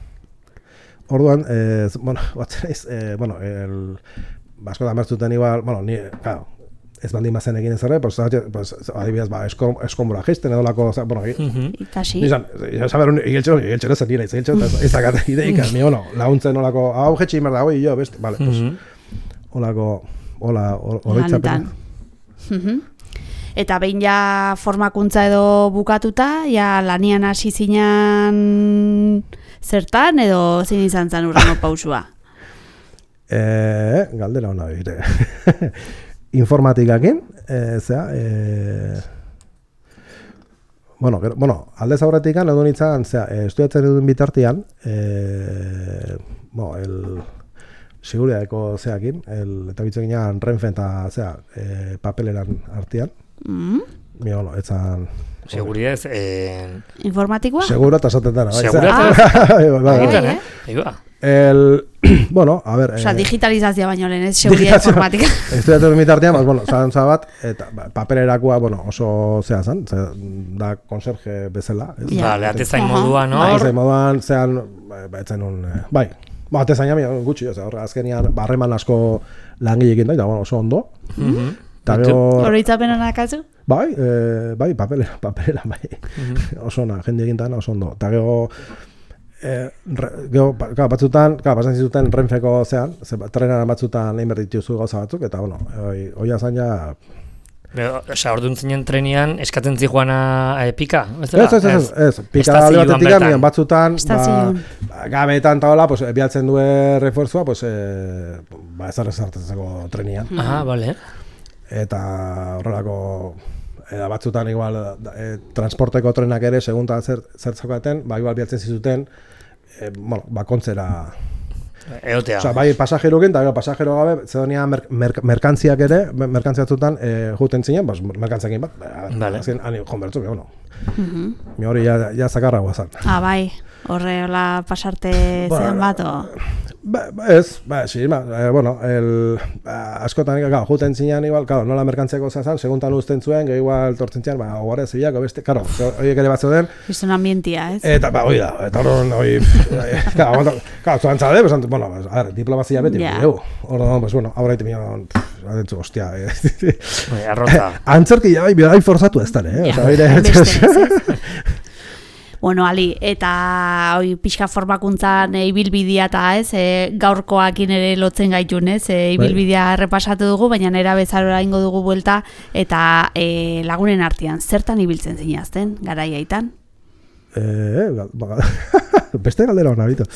Orduan, eh, bueno, batzen naiz, eh, bueno, el, basko da mertzuten igual, bueno, ni, claro, ez baldin bazen egin ez erre, pues, pues, adibidez, ba, eskom, eskomura geisten edolako, o sea, bueno, Mhm. Itasi. Nizan, ja saber, igiltxo, igiltxo ezen nire, igiltxo, eta ez dakat ideika, ni, bueno, laguntzen olako, hau jetxi merda, hoi, jo, beste, vale, pues, Mhm. olako, hola, oroitzapena. Lanetan. Mhm. Eta behin ja formakuntza edo bukatuta, ja lanian hasi zinan zertan edo zein izan zen urrengo pausua? Eh, galdera ona bire. Informatikakin, eh, zea, eh, bueno, gero, bueno, aldez aurretikan edo nintzen, zea, eh, estudiatzen edun bitartian, eh, bueno, el seguriadeko zeakin, el, eta bitzen ginean Renfen eta, zea, eh, papeleran artean, Mm? mi, bueno, etzan... Seguridez, eh... Informatikoa? Seguro eta esaten dara, bai, Seguro zea. eta- Bai, bai, bai. Egiten, eh? eh? Ahí va. El, bueno, a ver... Osea, eh, digitalizazioa baino lehen, ez seguridad Digitazio- informatika. Estudiatu bitartean, pues, bueno, zantza bat, eta ba, papererakua, bueno, oso zea zan, ze, da konserje bezala. Ez? Ja. Vale, atezain Aha. moduan, Bai, hor. ze moduan, zean, ba, ba, etzen un, eh, bai, ba, atezaina mi, gutxi, oza, horre, azkenian, barreman asko langilekin da, eta, bueno, oso ondo. Mhm. Eta gero, Oroitzapen honak atzu? bai, eh, bai, papelera, papelera, bai, Mhm. oso ona, jende egin tan oso ondo. Eta gero, eh, re, gero, ba, claro, batzutan, claro, pasan zituten Renfeko zean, ze, ba, trenan batzutan egin behar dituzu gauza batzuk, eta, bueno, hoi, hoi azan ja, Pero, Osa, orduan zinen trenean, eskatzen zijoana eh, pika? Ez, Ez, ez, ez, ez, pika Estazioan alde batetik bertan. amian batzutan, ba, Estazioan. ba, gabetan eta hola, pues, bialtzen due refuerzua, pues, eh, ba, ez arrezartetzeko trenian. Aha, vale. Eta horrelako, eh, batzutan igual, eh, transporteko trenak ere, segunta zer, zertzakoaten, ba, igual bialtzen zizuten, eh, bueno, bakontzera. Eotea. Osea, bai pasajerokin, eta gero pasajero gabe, zedonean mer, mer, merkantziak ere, merkantzia batzutan, eh, juten zinen, bas, merkantziakin bat, ba, Vale. azken, hani, jonbertzu, bueno, Mhm. mi hori ja, ja zakarra guazan. Ah, bai, horre hola pasarte Bueno, zean bat, o... Ba, ba, ez, ba, sí, ba, eh, bueno, el, ba, askotan, claro, juten zinean igual, claro, nola merkantziako zazan, seguntan uzten zuen, gehi igual tortzen zian, ba, ogore zibilako, beste, claro, horiek ere bat zeuden, Izan ambientia, ez? eta, ba, hoi da, eta horren, hoi, claro, aguanta, claro, zuan txade, pues, bueno, pues, a ver, diplomazia beti, Ja. yeah. Orduan, pues, bueno, aurra ite mion, adentzu, ostia, eh, Bai, arrotza. antzerki, bai, bai, forzatu ez dara, eh, Ja, oza, bire, beste, ez, ez. Bueno, Ali, eta oi, pixka formakuntzan e, ibilbidea eta ez, e, gaurkoakin ere lotzen gaitun, ez, e, ibilbidea errepasatu dugu, baina nera bezalora ingo dugu buelta, eta e, lagunen artean, zertan ibiltzen zinazten, garaiaitan? Eh, ba, beste galdera hona, bito.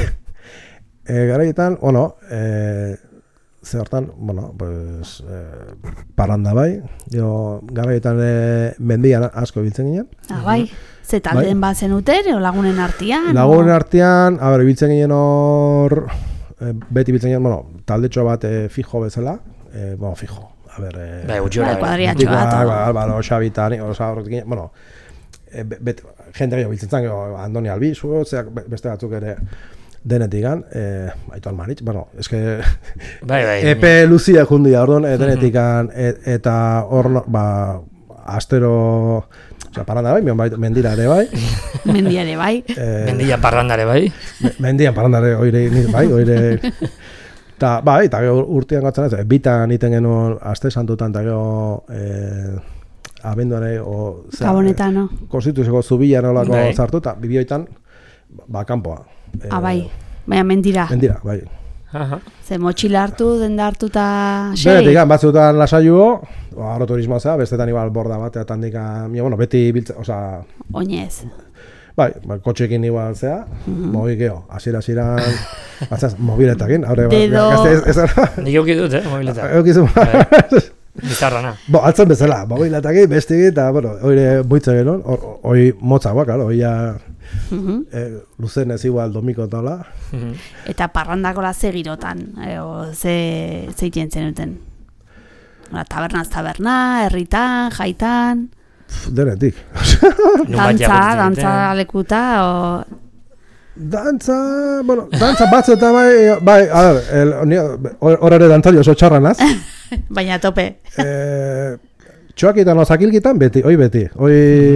e, garaietan, bueno, e, ze hortan, bueno, pues, eh, parranda bai, jo, garaietan e, mendian asko biltzen ginen. Ah, bai, ze talden bai. Bazen uten, o lagunen artean? Lagunen artean, a ber, biltzen ginen hor, e, beti biltzen ginen, bueno, taldetxo bat e, fijo bezala, e, bueno, fijo, a ber, e, bai, utxora, kuadriatxo bat. Álvaro, Xabitan, oza, horretik ginen, bueno, e, bet, jente gehiago biltzen zen, Andoni Albizu, zeak beste batzuk ere, denetik gan, eh, Aitor Maritx, bueno, eske bai, bai, epe luzia jundia, orduan, e, denetik gan, et, eta hor, ba, astero, oza, parranda bai, bai, mendira ere bai. Mendia ere bai. Eh, Mendia parrandare bai. Mendian parranda ere, oire, bai, oire. Ta, bai, eta gero urtean gatzen ez, bitan iten genuen aste santutan, eta gero, eh, abenduare, o, zera, Gabonetan, no? Konstituzeko zubila nolako bai. zartu, eta bibioitan, ba, kanpoa. Ah, bai, baina mendira. Mendira, bai. Aha. Ze motxila hartu, denda hartu eta xeri? Benetik, batzutan lasaiuo, agroturismoa zea, bestetan igual borda bat, eta handika, bueno, beti biltza, oza... Oinez. Bai, ba, kotxekin igual zea, mm-hmm. Mogi geho, asira, asira, batzaz, mobiletakin, haure, Dedo... gazte ez, ez, Nik eukit dut, eh, mobiletak. Eukizu, Bizarrana. bo, altzen bezala, mobiletakin, bestiki, eta, bueno, oire moitze genuen, hoi motza guak, oia... Uh-huh. Eh, luzen ez igual domiko taula. Uh-huh. Eta parrandakola ze girotan, e, o, ze, ze iten zenuten? Ola, tabernaz taberna, herritan, jaitan, Pff, denetik. dantza, dantza lekuta, o... Dantza, bueno, dantza batzu eta bai, bai, a ver, hor ere dantzari oso txarranaz. Baina tope. eh, txoakitan o zakilkitan, beti, oi beti, oi...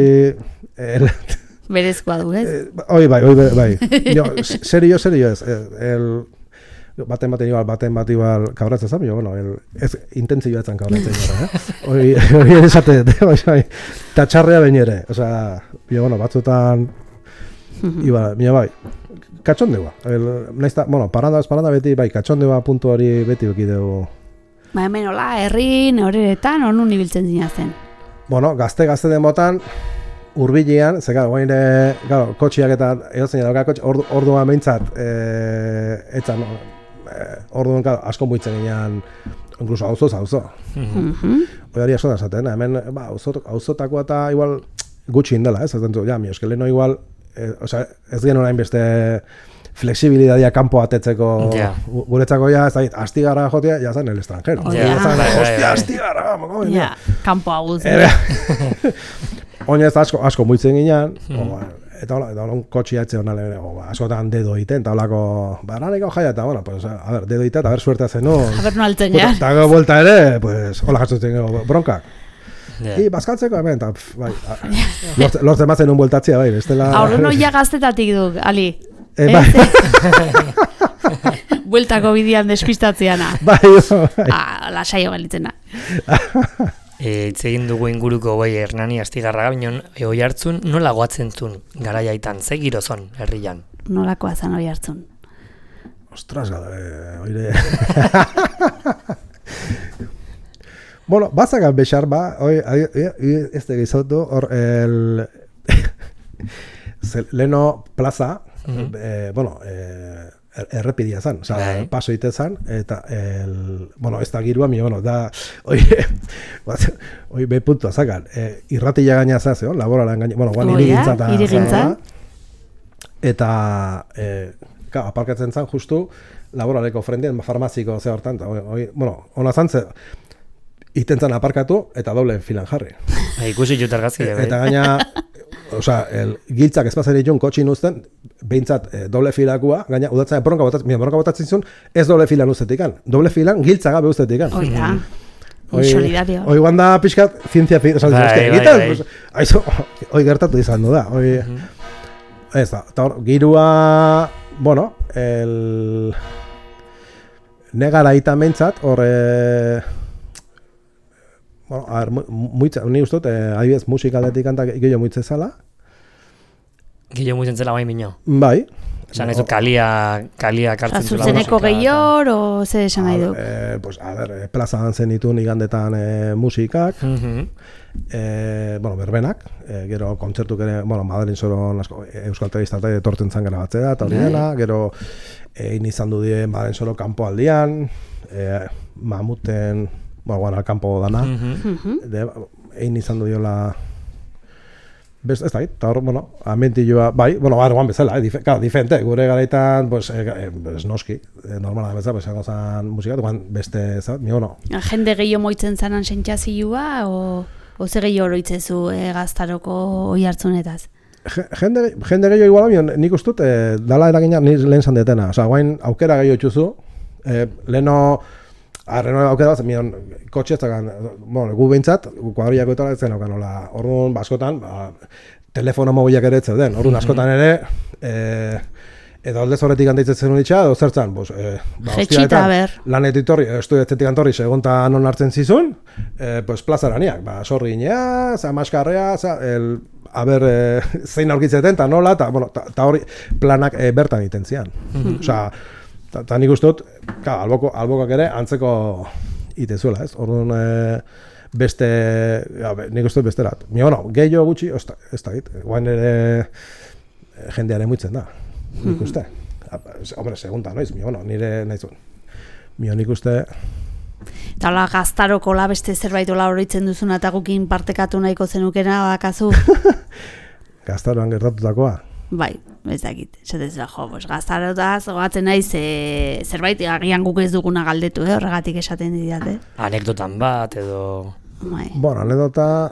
el, Berezkoa du, ez? Eh, oi bai, oi bai. Jo, serio, serio ez. El baten baten igual, baten bat igual kabratzen zan, jo, bueno, el ez intentzioa etzan kabratzen gara, eh. Hori, hori esate, bai, bai. Ta txarrea bain ere, osea, jo, bueno, batzuetan iba, mira bai. Katxondeua. El naizta, bueno, paranda ez paranda beti bai, katxondeua puntu hori beti beki dugu. Ba, hemen hola, herrin, horeretan, hor nun ibiltzen zinazten. Bueno, gazte gazte den botan urbilean, ze gara, guain ere, gara, kotxiak eta edozein dauka kotxi, ordu, orduan behintzat, e, etzan, e, orduan, gara, asko muitzen ginean, inkluso auzoz, auzo. Mm-hmm. Hori asko da esaten, hemen, ba, auzotakoa eta igual gutxi indela, ez, ez dentzu, ja, mi euskal leheno igual, e, osea, ez genuen hain beste flexibilidadia kanpo atetzeko, yeah. Guretzako ja, ez da, astigarra jotea, ja zen el extranjero. Oh, yeah. Zan, Bai, bai, hostia, bai. astigarra, vamos, Ja, kanpo aguz. Oinez asko, asko muitzen ginean, Mm. o, eta hola, eta hola, un kotxia etxe hona lehen, o, askotan dedo iten, eta holako, ba, naneko jaia, eta, bueno, pues, a ver, dedo iten, eta a ver, suerte hazen, no? A ber, no altzen ja. Eta gero vuelta ere, pues, hola jartzen gero bronkak. Yeah. I, bazkaltzeko hemen, eta, pff, bai, lortzen, lortzen batzen un bueltatzea, bai, bestela... Aurren oia gaztetatik du, Ali. Eh, bai, Bueltako bidian despistatzeana. bai, bai. Ah, lasaio galitzena. E, hitz egin dugu inguruko bai Hernani Astigarraga, binon, e, oi hartzun nola goatzen zun garaiaitan, ze girozon herrian? Nolakoa zan hori hartzun? Ostras, gara, eh, oire... Bueno, bazagan bexar, ba, oi, ez da gizautu, hor, el... Leno plaza, Mhm. eh, bueno, eh, errepidia zan, oza, Bai. paso ite zan, eta, el, bueno, ez da girua, mi, bueno, da, oi, oi, be puntua zakan, eh, irratila gaina zazeo, laboralan gaina, bueno, guan Oh, irigintza, ja, irigintza. eta, eh, ka, aparkatzen zan justu, laboraleko frendean, farmaziko ze hortan, oi, oi, bueno, ona zan ze, iten zan aparkatu, eta doble filan jarri. Ba, ikusi jut argazki, bai. Eta gaina, osea, el giltzak espazari joan kotxin uzten, behintzat eh, doble filakua, gaina udatzen bronka botatzen, mira, bronka botatzen zuen, ez doble filan uztetikan, doble filan giltza gabe uztetikan. Hoi da. Hoi- Solidario. Hoi guanda pixkat, zientzia, fi- osea, Bai, hostia, bai, egiten, bai. pues, aizu, hoi gertatu izan du da, hoi, ez da, eta hor, girua, bueno, el... negara ita mentzat, hor, eh, bueno, a ver, mu- muitza, ni ustot, eh, adibidez, musika aldetik kantak gehiago muitze zala, Gehiago muitzen zela bain bino. Bai. Esan ez du kalia, kalia Osa, kartzen zula. zuzeneko musika, gehior, o ze esan nahi du? Eh, pues, a ver, eh, plazan zenitun igandetan eh, musikak, eta- Mhm. eh, bueno, berbenak, eh, gero kontzertuk ere, bueno, Madalin Soron asko, eh, Euskal Telebista etortzen zan gara batzea, eta hori Bai. dela, gero egin izan du die Madalin Soro kanpoaldian, eh, mamuten, bueno, guan, alkampo dana, Mhm. de, egin izan du diola, Bez, ez da, eta hor, bueno, ambientilloa, bai, bueno, bar, guan bezala, eh, dife, claro, diferente, gure garaitan, pues, eh, eh, pues noski, eh, normala bezala, pues, egon zan musika, guan beste, zat, mi, bueno, Jende gehiago moitzen zanan sentsazioa, o, o ze gehiago oroitzezu e, gaztaroko oi hartzunetaz? Je- jende, jende gehiago igual, mion, nik ustut, eh, dala eragina ni lehen zan detena, osea, guain aukera gehiago txuzu, eh, leheno, Arreno aukera bat, mion, kotxe ez dakan, bueno, gu behintzat, kuadriako eta ez zen nola, orduan, askotan, ba, telefono mobilak ere ez zeuden, orduan askotan ere, eh, edo aldez horretik handeitzen zen unitxa, edo zertzan, pues, eh, ba, Jetxita, ber. lanetik torri, estudiatzetik antorri, segunta non hartzen zizun, eh, pues, plazaraniak, ba, sorri ginea, za maskarrea, za, el, aber, eh, zein aurkitzeten, eta nola, eta, bueno, ta, ta hori planak eh, bertan egiten zian. Osea, eta nik uste dut, ka, alboko, albokak ere antzeko itezuela, ez? Orduan, e, beste, ja, be, nik uste dut besterat. Mi, bueno, gehiago gutxi, ez da, ez da git, guain ere e, jendearen muitzen da, nik uste. Mm. Hombre, segunta, noiz, mi, bueno, nire nahi zuen. Mi, nik uste, Eta hola gaztaroko la beste zerbait hola oroitzen duzuna eta gukin partekatu nahiko zenukena bakazu? gaztaroan gertatutakoa. Bai, ez dakit, esatez da, jo, pues, gaztarotaz, gogatzen naiz, e, zerbait agian guk ez duguna galdetu, eh, horregatik esaten didate. Anekdotan bat, edo... Bai. Bueno, anedota,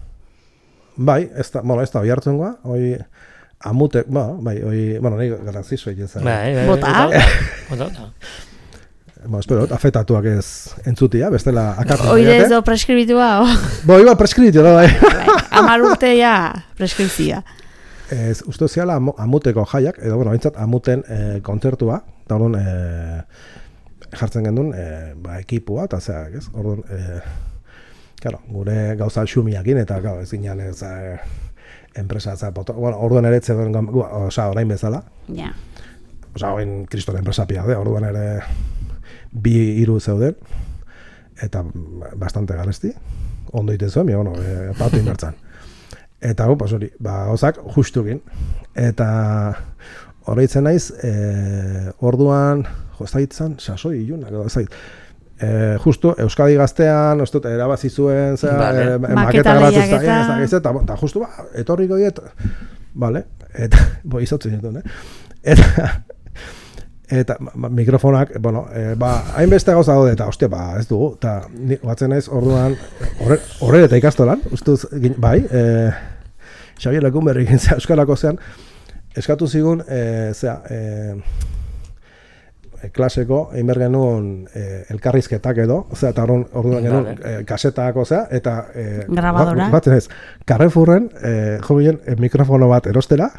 bai, ez da, bueno, ez da, oi hartzengoa, oi, amutek, ba, bai, oi, bueno, nahi garazizo egin zen. Bai, bai, Bota? Bota, bota. Bueno, espero, afetatuak ez entzutia, bestela akartu. Oire ez do preskribitua, o? Bo, igual preskriptio da, bai. Bai, amar urte ja preskripzia. Ez, uste ziala amu- amuteko jaiak, edo, bueno, bintzat, amuten e, kontzertua, eta orduan, e, jartzen gendun, e, ba, ekipua, eta zeak, ez? Orduan, e, claro, gure gauza xumiakin, eta, claro, ez ginen, ez, e, enpresa, ez, poto, bueno, orduan ere etzegoen, osea, orain bezala, Ja. osea, orain kriston enpresa pia, de, orduan ere bi hiru zeuden, eta bastante garesti, ondo iten zuen, bueno, e, patu inbertzan. Eta, oh, pues hori, ba, gauzak justukin. Eta horreitzen naiz, e, orduan, jo, ez da hitzan, sasoi ilunak, edo ez da hit. E, justu, Euskadi Gaztean, ez dut, erabazi zuen, zera, Vale. e, Maketa maketa grabatu lehiaketa. zaien, ez da gaitz, eta, eta justu, ba, etorriko diet, vale, eta, bo, izotzen dituen, eh? Eta, eta ba, mikrofonak, bueno, e, ba, hainbeste gauza daude, eta, ostia, ba, ez dugu, eta, ni, batzen naiz, orduan, horre eta ikastolan, ustuz, gin- bai, e, Xabier Lekunberri egin zea Euskalako zean, eskatu zigun, e, zea, e, klaseko, egin behar genuen e, elkarrizketak edo, zera, eta orduan, orduan genuen Vale. e, kasetako zea, eta e, Grabadora. ba- batzen ez, Carrefourren, e, jo ginen, e, mikrofono bat erostera,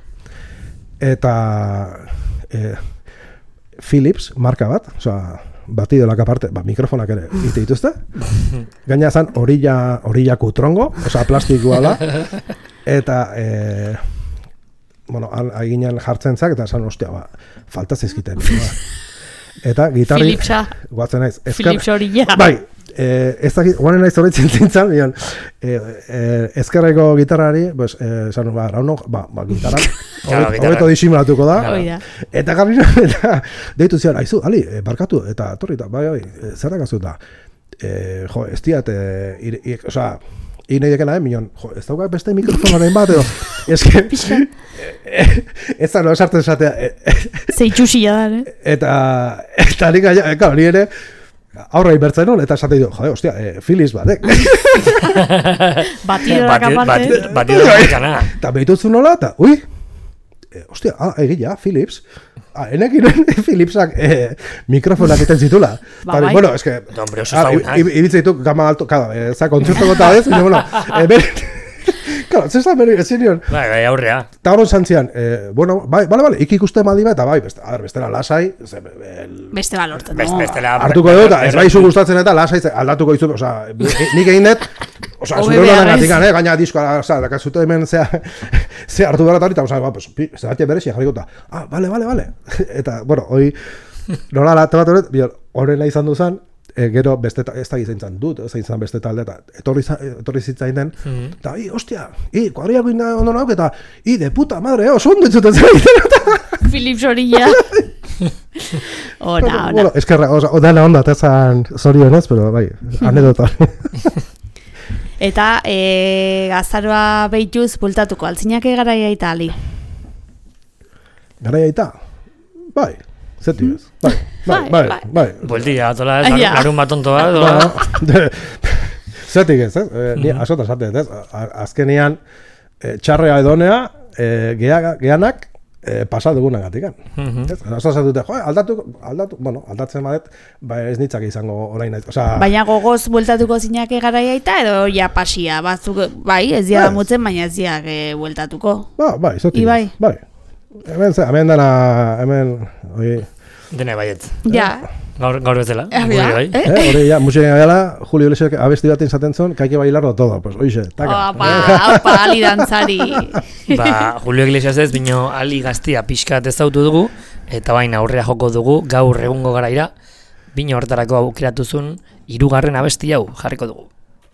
eta e, Philips marka bat, osea, batidolak aparte, ba, mikrofonak ere ite dituzte, gaina zan orilla, orilla kutrongo, osea, plastikoa da, eta, e, bueno, aginan jartzen zak, eta esan, ostia, ba, falta zizkiten. Ba. Eta gitarri... Philipsa. Guatzen naiz. Philips orilla. Bai, eh, ez dakit, guanen naiz horretzen zintzen, bion, eh, eh, ezkerreko gitarrari, pues, eh, esan, ba, rauno, ba, ba, gitarra, Claro, hobeto- gitarra. hobeto disimulatuko da, Claro. Hoi da. eta garri eta deitu zian, aizu, ali, eh, barkatu, eta torri, eta, bai, bai, eh, zer dakazu eta, eh, jo, ez diat, eh, ir, ir, osea, Ine dekena, eh, minon, jo, ez dauka beste mikrofonoren bat, edo, eske, ez da, no esartzen esatea, eh, Zeitxusia da, eh? eta, eta nik, gaina, eh, claro, ni ere, aurra inbertzen hon, eta esate ditu, jode, ostia, eh, Philips batek. Batidorak aparte. Batidorak kana. Eta behitutzen nola, eta, ui, eh, ostia, ah, egia, Philips. Ah, enekin Philipsak eh, mikrofonak egiten zitula. Ba, Eta, bai. bueno, eske, No, hombre, oso ah, ezagunak. i- i- ibitzen ditu gama alto, kada, eh, za, kontzertoko eta ez, baina, bueno, eh, bere, Claro, zesta beri, ezin nion. Bai, bai, aurrea. Eta horon zantzian, eh, bueno, bai, bale, bale, ik ikuste maldi eta bai, beste, a ber, bestela lasai, ze, el, Beste balortzen. Best, bestela... hartuko dut, ez bai zu gustatzen eta lasai ze- aldatuko dizu, osea, nik egin dut, osea, Hobe zure beharrez. honetan gatik, eh, gaina diskoa, osea, dakazute hemen zea, ze hartu behar eta hori, eta, osea, ba, pues, pi, zeratia berezia jarriko eta, ah, bale, bale, bale, eta, bueno, hoi, nola la tematu hori, bior, horrela izan duzan, e, gero beste, ez da gizan zan dut, ez da beste talde, eta etorri, za- etorri zitzain den, eta, i, ostia, i, kuadriako inda ondo nauk, eta, i, de puta madre, oso ondo entzuten zaiten, eta, Filip Sorilla. Ona, ona. bueno, eskerra, oza, dana onda, eta zan zorionez, pero, bai, anedota. Eta e, gazaroa behituz bultatuko, altzinake garaia eta ali. Garaia eta, bai, zeti ez, bai, bai, Bai, bai, bai. bai. Bueltia, atola, Ah, ja. larun bat tontoa, edo... Bueno, zetik ez, ez? Eh, ni asota esaten, ez? A- Azkenean, eh, txarrea edonea, eh, gea, geanak, eh, pasa dugunagatik. Mhm. Ez? Oso esatute, jo, aldatu, aldatu, bueno, aldatzen badet, ba ez nitzak izango orain naiz. Osea, Baina gogoz bueltatuko zinake garaia eta edo ja pasia, batzuk, bai, ez dira Ez. mutzen, baina ez dira e, bueltatuko. ba, bai, zetik. Ibai. ez, Bai. Hemen, ze, hemen dana, hemen, oi, Dene baiet. Ja, Gaur, gaur bezala. Ah, Gure ja, bai. eh? eh, hori ja, musika gala, Julio Iglesias abesti baten zaten zuen, que hay que bailarlo todo, pues, oixe, taka. opa, opa, ali dantzari. Ba, Julio Iglesias ez, bino ali gaztia pixkat ezautu dugu, eta baina aurrea joko dugu, gaur egungo garaira, bino hortarako aukeratuzun, hirugarren abesti hau jarriko dugu.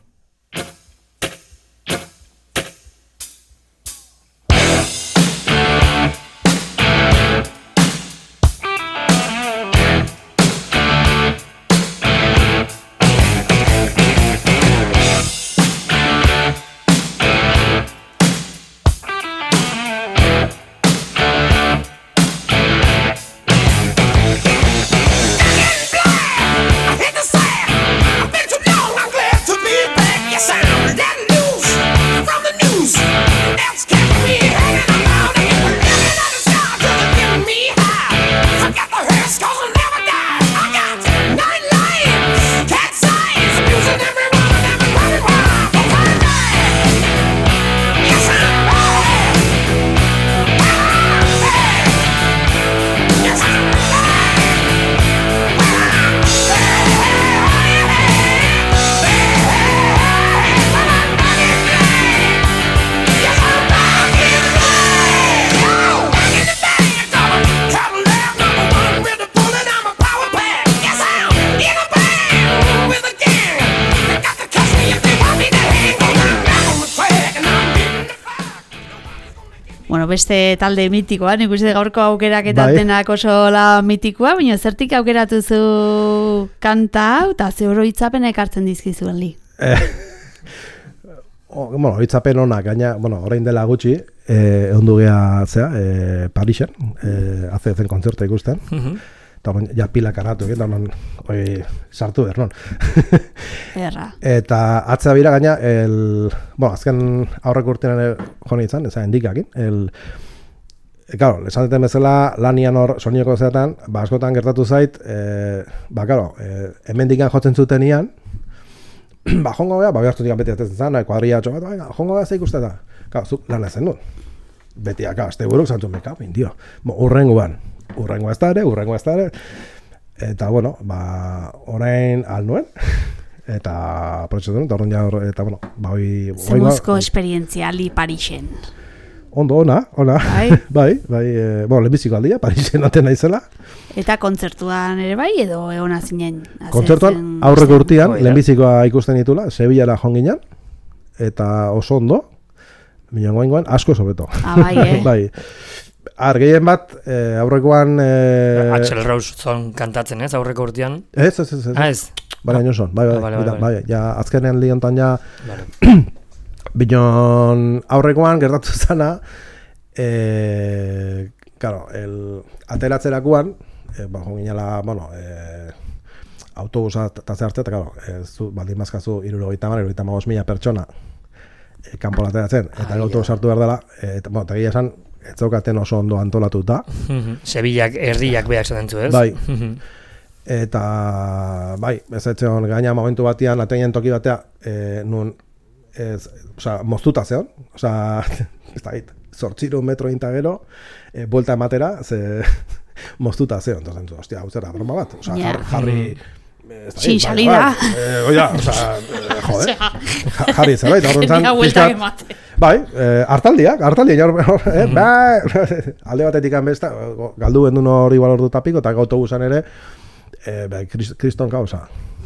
I hit the sand. I've been too long. I'm glad to be back. Yes, I'm letting loose from the news. That's kept me hanging around. And you were living on the star till it getting me high. Forget the hearse, 'cause I'll never die. I got nine lives, cat's eyes, abusing everyone and everybody. Wow, for my life. Yes, I'm bad. I'm bad. Yes, I'm bad. Bueno, beste talde mitikoa, nik uste gaurko aukerak eta Bai. denak oso la mitikoa, baina zertik aukeratu zu kanta hau, eta ze oroitzapen ekartzen dizkizu aldi. O, bueno, hitzapen onak, gaina, bueno, orain dela gutxi, eh, ondu gea, zea, eh, Parisen, eh, hace zen kontzerta ikusten, eta orain, ja pila karatu egin, da non, oi, sartu behar, non. Erra. Eta atzea bira gaina, el, bueno, azken aurreko urtean jo nintzen, ez endikakin, el, e, claro, esan duten bezala, lanian hor, sonioko zeatan, ba, askotan gertatu zait, e, ba, claro, e, hemendikan jotzen zutenian, ba, jongo gea, ba, behartu digan beti atetzen zan, kuadria txo bat, venga, jongo gea ze ikusten da. Claro, zuk lan ezen dut. Beti aka, azte buruk zantzun, me kapin, dio. Bo, urrengoan, urrengoa ez da ere, urrengoa ez da ere, eta, bueno, ba, orain alnuen, eta protxetu eta orduan ja, hor- eta, bueno, ba, hoi... Zemuzko esperientzia ali Parisen. Ondo, ona, ona, Bai. bai, bai, e, bueno, lehenbiziko aldia, Parisen aten naizela. Eta kontzertuan ere bai, edo egon zinen? Kontzertuan, Azezen- aurreko urtean, Oida. lehenbizikoa ikusten ditula, Sevillara joan ginen, eta oso ondo, minon goingoan, asko sobeto. Ah, bai, eh? bai. Ar, gehien bat, e, aurrekoan... E, Axel Rose zon kantatzen ez, aurreko urtean. Ez, ez, ez, ez. Ah, ez. Baina inoson, bai, bai, Ah, bale, bai, bale, bai, ja, azkenean liontan ja, Vale. binon aurrekoan gertatu zana, e, claro, el ateratzerakoan, e, ba, jo ginela, bueno, e, autobusa eta zeharte, eta, claro, e, zu, baldin mazkazu irurogeita mar, irurogeita magos mila pertsona e, kanpola ateratzen, eta Ai, autobus sartu behar dela, e, eta, bueno, eta gila esan, ez zaukaten oso ondo antolatuta, Mhm. Sevillak herriak beak zaten zu ez? Bai. Mhm. eta bai, ez etxeon gaina momentu batean, ateinen toki batea, e, nun ez, osea, moztuta zeon, osea, ez da git, zortziru metro inta gero, e, buelta ematera, ze moztuta zeon, entonces, hostia, hau zera, broma bat, osea, Ja. jar- jarri, Sin salida. Eh, oida, osea, eh, joder, ja- jarri zerbait, horren zan, Mira vuelta pixkat- emate. bai, eh, hartaldiak, hartaldiak, hor, eh, ba, alde batetik besta, galdu gendun hori igual ordu tapiko, eta autobusan ere, eh, ba, krist- kriston gauza.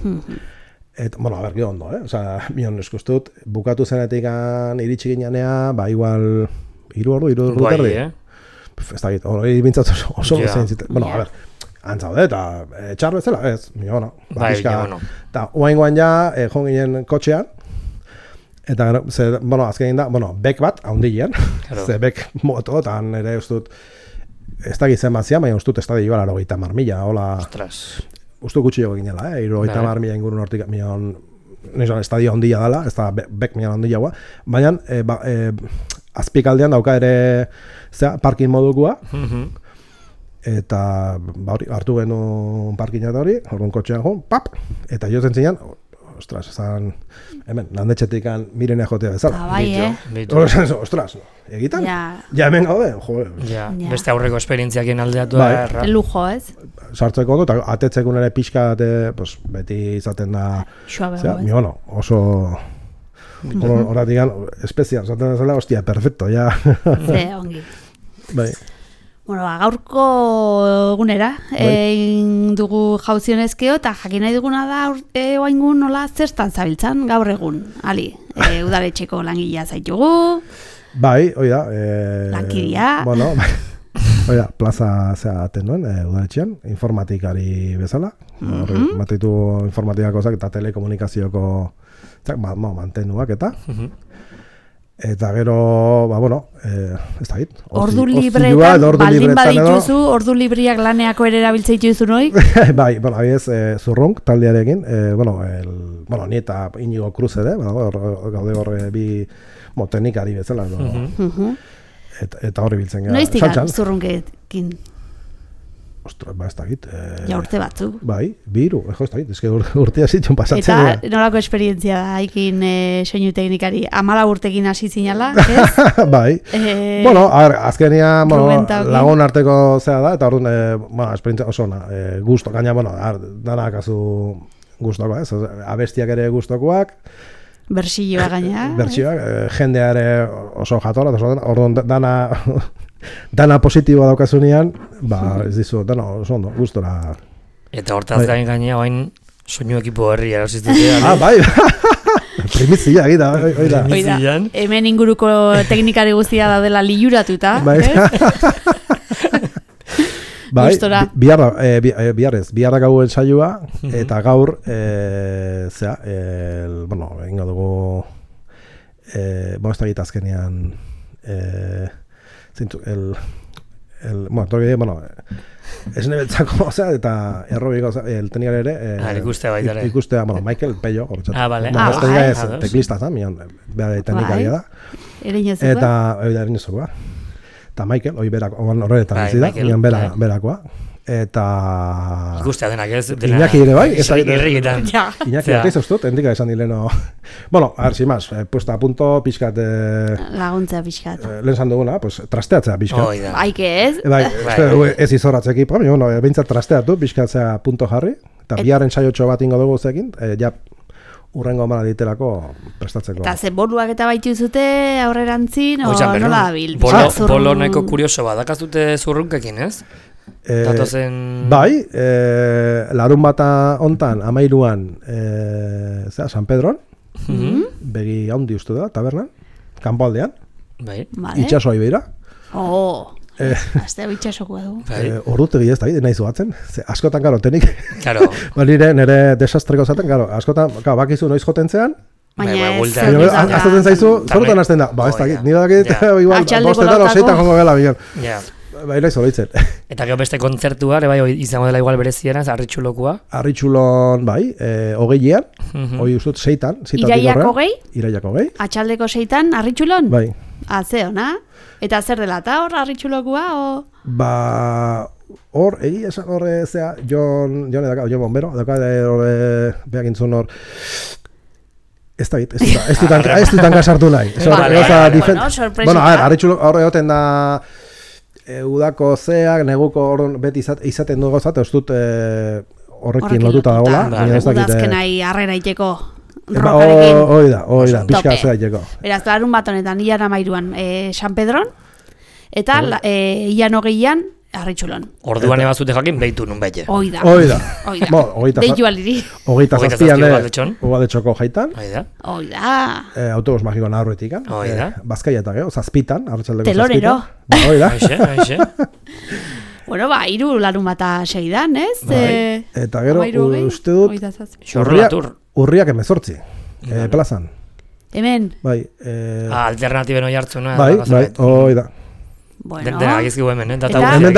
Et, bueno, a ber, gero ondo, eh? Osa, mion eskustut, bukatu zenetik iritsi gineanea, ba, igual, hiru ordu, hiru ordu Guai, terdi. eh? Pff, Ez da git, hori bintzat oso, oso Ja. zein ziten. Bueno, Ja. a ber, antzaude, eta e, txar bezala, ez, mi ono. Bai, ja, ono. Eta oaingoan ja, e, joan ginen kotxean, eta gero, ze, bueno, azkenin da, bueno, bek bat, haundilean, Claro. ze bek moto, eta han ere ustut, ez da gizen bat zian, baina ustut ez da di joala hogeita mar mila, hola, Ostras. ustu gutxi jo ginela, eh? Iru Bai. mar mila ingurun hortik, mion, nizan, estadio handia dela, ez da be- bek milan handia gua, baina, e, ba, e, azpikaldean dauka ere, zera, parkin modukua, Mhm. eta ba, hori, hartu genuen parkina eta hori, orduan kotxean joan, pap, eta jozen zinean, ostras, esan, hemen, landetxetik mirenea jotea bezala. Ah, bai, eh? Bitu. Hor esan, ostras, egitan? Ja. Ja hemen gaude, jo, Ja, Ja. beste aurreko esperientziakin aldeatu Bai. erra. Lujo, ez? sartzeko ondo, eta atetzeko nire pixka, te, pues, beti izaten da, Suabe, zera, ez? mi ono, oso, hor- horretik gan, espezial, zaten dezala, hostia, perfecto, ja, Ze, ongi. bai. Bueno, ba, gaurko egunera, egin dugu jauzionezkeo, eta jakin nahi duguna da, aur- e, oaingun nola zertan zabiltzan, gaur egun, ali, e, udaletxeko langilea zaitugu, Bai, hoi da. E, Lankidia. Bueno, bai. Hoi da, plaza zea aten nuen, e, udaletxean, informatikari bezala. Horri, Mhm. matitu informatikako zak eta telekomunikazioko zak, ma, ma, mantenuak eta. Mhm. Eta gero, ba, bueno, e, ez da git. ordu ozi- ozioa libreetan, edo ordu baldin libretan edo- badituzu, ordu libriak laneako ere erabiltza dituzu noi? Bai, bueno, abiez, e, zurrunk taldearekin, e, bueno, el, bueno, ni eta Inigo Cruz ere, bueno, hor- gaude horre bi, bueno, teknikari bezala, no? Mhm. Mhm. eta, eta horri biltzen gara. Noiz dira saltxan. zurrunkekin, Ostras, ba, ez da git. E, ja urte batzuk. Bai, biru, jo, ez da git, eske ur, urtea zitzun pasatzen Eta dira. nolako esperientzia da, haikin e, soinu teknikari, amala urtekin hasi zinala, ez? Bai. E, Bueno, a ver, azkenia, bueno, Ruben Taukin. lagun arteko zea da, eta orduan, eh, bueno, esperientzia oso ona, eh, gusto, gaina, bueno, ar, danak azu gustoko, ez? Abestiak ere gustokoak, bersilloa gaina. bertsioak, eh, jendea ere oso jatora, eta oso- orduan dana, dana positiboa daukasunean, ba, ez dizu, dana oso ondo, gustora. Eta hortaz Bai. gain gainea, oain soinu ekipo herri erosiztute. Ah, bai, primizia, gida, oi da. Hoi da, Primizian. hemen inguruko teknikari guztia daudela liuratuta, Bai. ez? Bai, Gustora. bi- bihar, da, eh, bi- eh, bihar ez, bihar da gau ensaioa, eta gaur, eh, zera, el, bueno, egingo dugu, eh, bo, ez da gita azkenean, eh, zintu, el, el, bueno, torri, bueno, ez nebeltzako, osea, eta errobiko, osea, el teknikari ere, eh, Ah, ikustea baita ere. ikustea, bueno, Michael Pello, horretzat. Ah, bale. Bueno, Ah, ez teknika bai. ez, Ados. teklista, zan, mion, behar teknikaria Bai. da. Ere inozuko. Eta, hori da, erinezokoa. Eta Michael, hori berako, horretan Bai, bizi da, Michael, nian bera, bai. berakoa. Eta... Ikustea denak ez. dena- Iñaki ere bai, ez da- Irriketan. Ja. Iñaki, Zera. ez ustut, endika esan dileno... Bueno, a ver, sin más, eh, puesta a punto, pixkat, eh, Laguntza pixkat. eh, lehen esan duguna, pues, trasteatzea pixkat. Hoi da. Aike ez? E, bai, Bai. espero dugu ez izorratzeki, baina, bueno, eh, behintzat trasteatu, pixkatzea punto jarri, eta Et- biharren saiotxo bat ingo dugu zekin, eh, ja, urrengo mala ditelako prestatzeko. Eta ze boluak eta baitu zute aurrerantzin, o Oitxan, berrun, nola dabil? Bolo, Ah, zurrun- bolo nahiko kurioso bat, dakazute zurrunkekin, ez? Eh, Datozen... Bai, eh, larun bata hontan, amairuan, eh, zera, San Pedron, Mhm. begi handi uste da, tabernan, kanpoaldean, Bai. Vale. itxasoa ibeira. Oh, Eh, azte bitxasoko du. Bai. eh, Ordutegi ez da, nahi zuatzen. Ze, askotan, karo, tenik, Claro. ba, nire, nire desastreko zaten, karo, askotan, karo, bakizu noiz joten zean, Baina Bai, bai, ez buelta. zer baina, izan da. azten zaizu, También. zorutan hasten da, ba, ez Oh, dakit, ja. nire dakit, Ja. igual, Atxaldeko bostetan, lautako. oseitan jongo gela, bilan, Ja. ba, nahi zoroitzen. Eta gero beste kontzertua, ere bai, hoi izango dela igual bereziena, arritxulokoa. Arritxulon, bai, eh, hogeian, Mhm. hoi ustut, seitan, zeitatik Iraiak horrean. hogei, Iraiak hogei, atxaldeko seitan, arritxulon? bai. Atze ona? Eta zer dela, eta hor arritxulokua, o? Ba, hor, egia esan horre, zea, Jon, Jon edaka, Jon Bombero, edaka, horre, behak intzun hor, Ez da bit, ez dut, ez dut, ez dut hankasartu nahi. Sor, Vale, gauza vale, difen- bueno, sorpresita. Bueno, a ver, arritxulo horre egoten da e, udako zeak, neguko orduan beti izat, izaten du gauzat, ez dut e, horrekin lotuta dagoela. Vale. baina ez dakit, eh, Udazkenai harrera iteko e, ba, rokarekin. o- Hoi da, hoi da, Tope. pixka zea iteko. Beraz, larun bat honetan, ian amairuan e, San Pedron, eta la, e, ian hogeian Arritxulon. Orduan ebazute jakin behitu nun bete. Hoi da. Hoi da. Hoi da. Bo, hogeita za- Deitu aliri. Hogeita Hogeita zazpian, zazpi eh, Ugaldetxon. Ugaldetxoko jaitan, Hoi da. Hoi da. eh, autobus magikoan aurretikan. Hoi da. Eh, Bazkaia eta gero, zazpitan, arratsaldeko Telorero. zazpitan. Ba, hoi da. Aixe, aixe. Bueno, ba, hiru larun bata segidan, ez? Bai. Eh, Eta gero, hamairu hogei, uste dut, hogeita zazpi. Xorroatur. urriak emezortzi, eh, plazan. Hemen, Bai, eh, Ah, alternatiben oi hartzuna. bai, bai, hoi da. bueno, Dena gizkigu hemen, eh? Data Eta? guztiak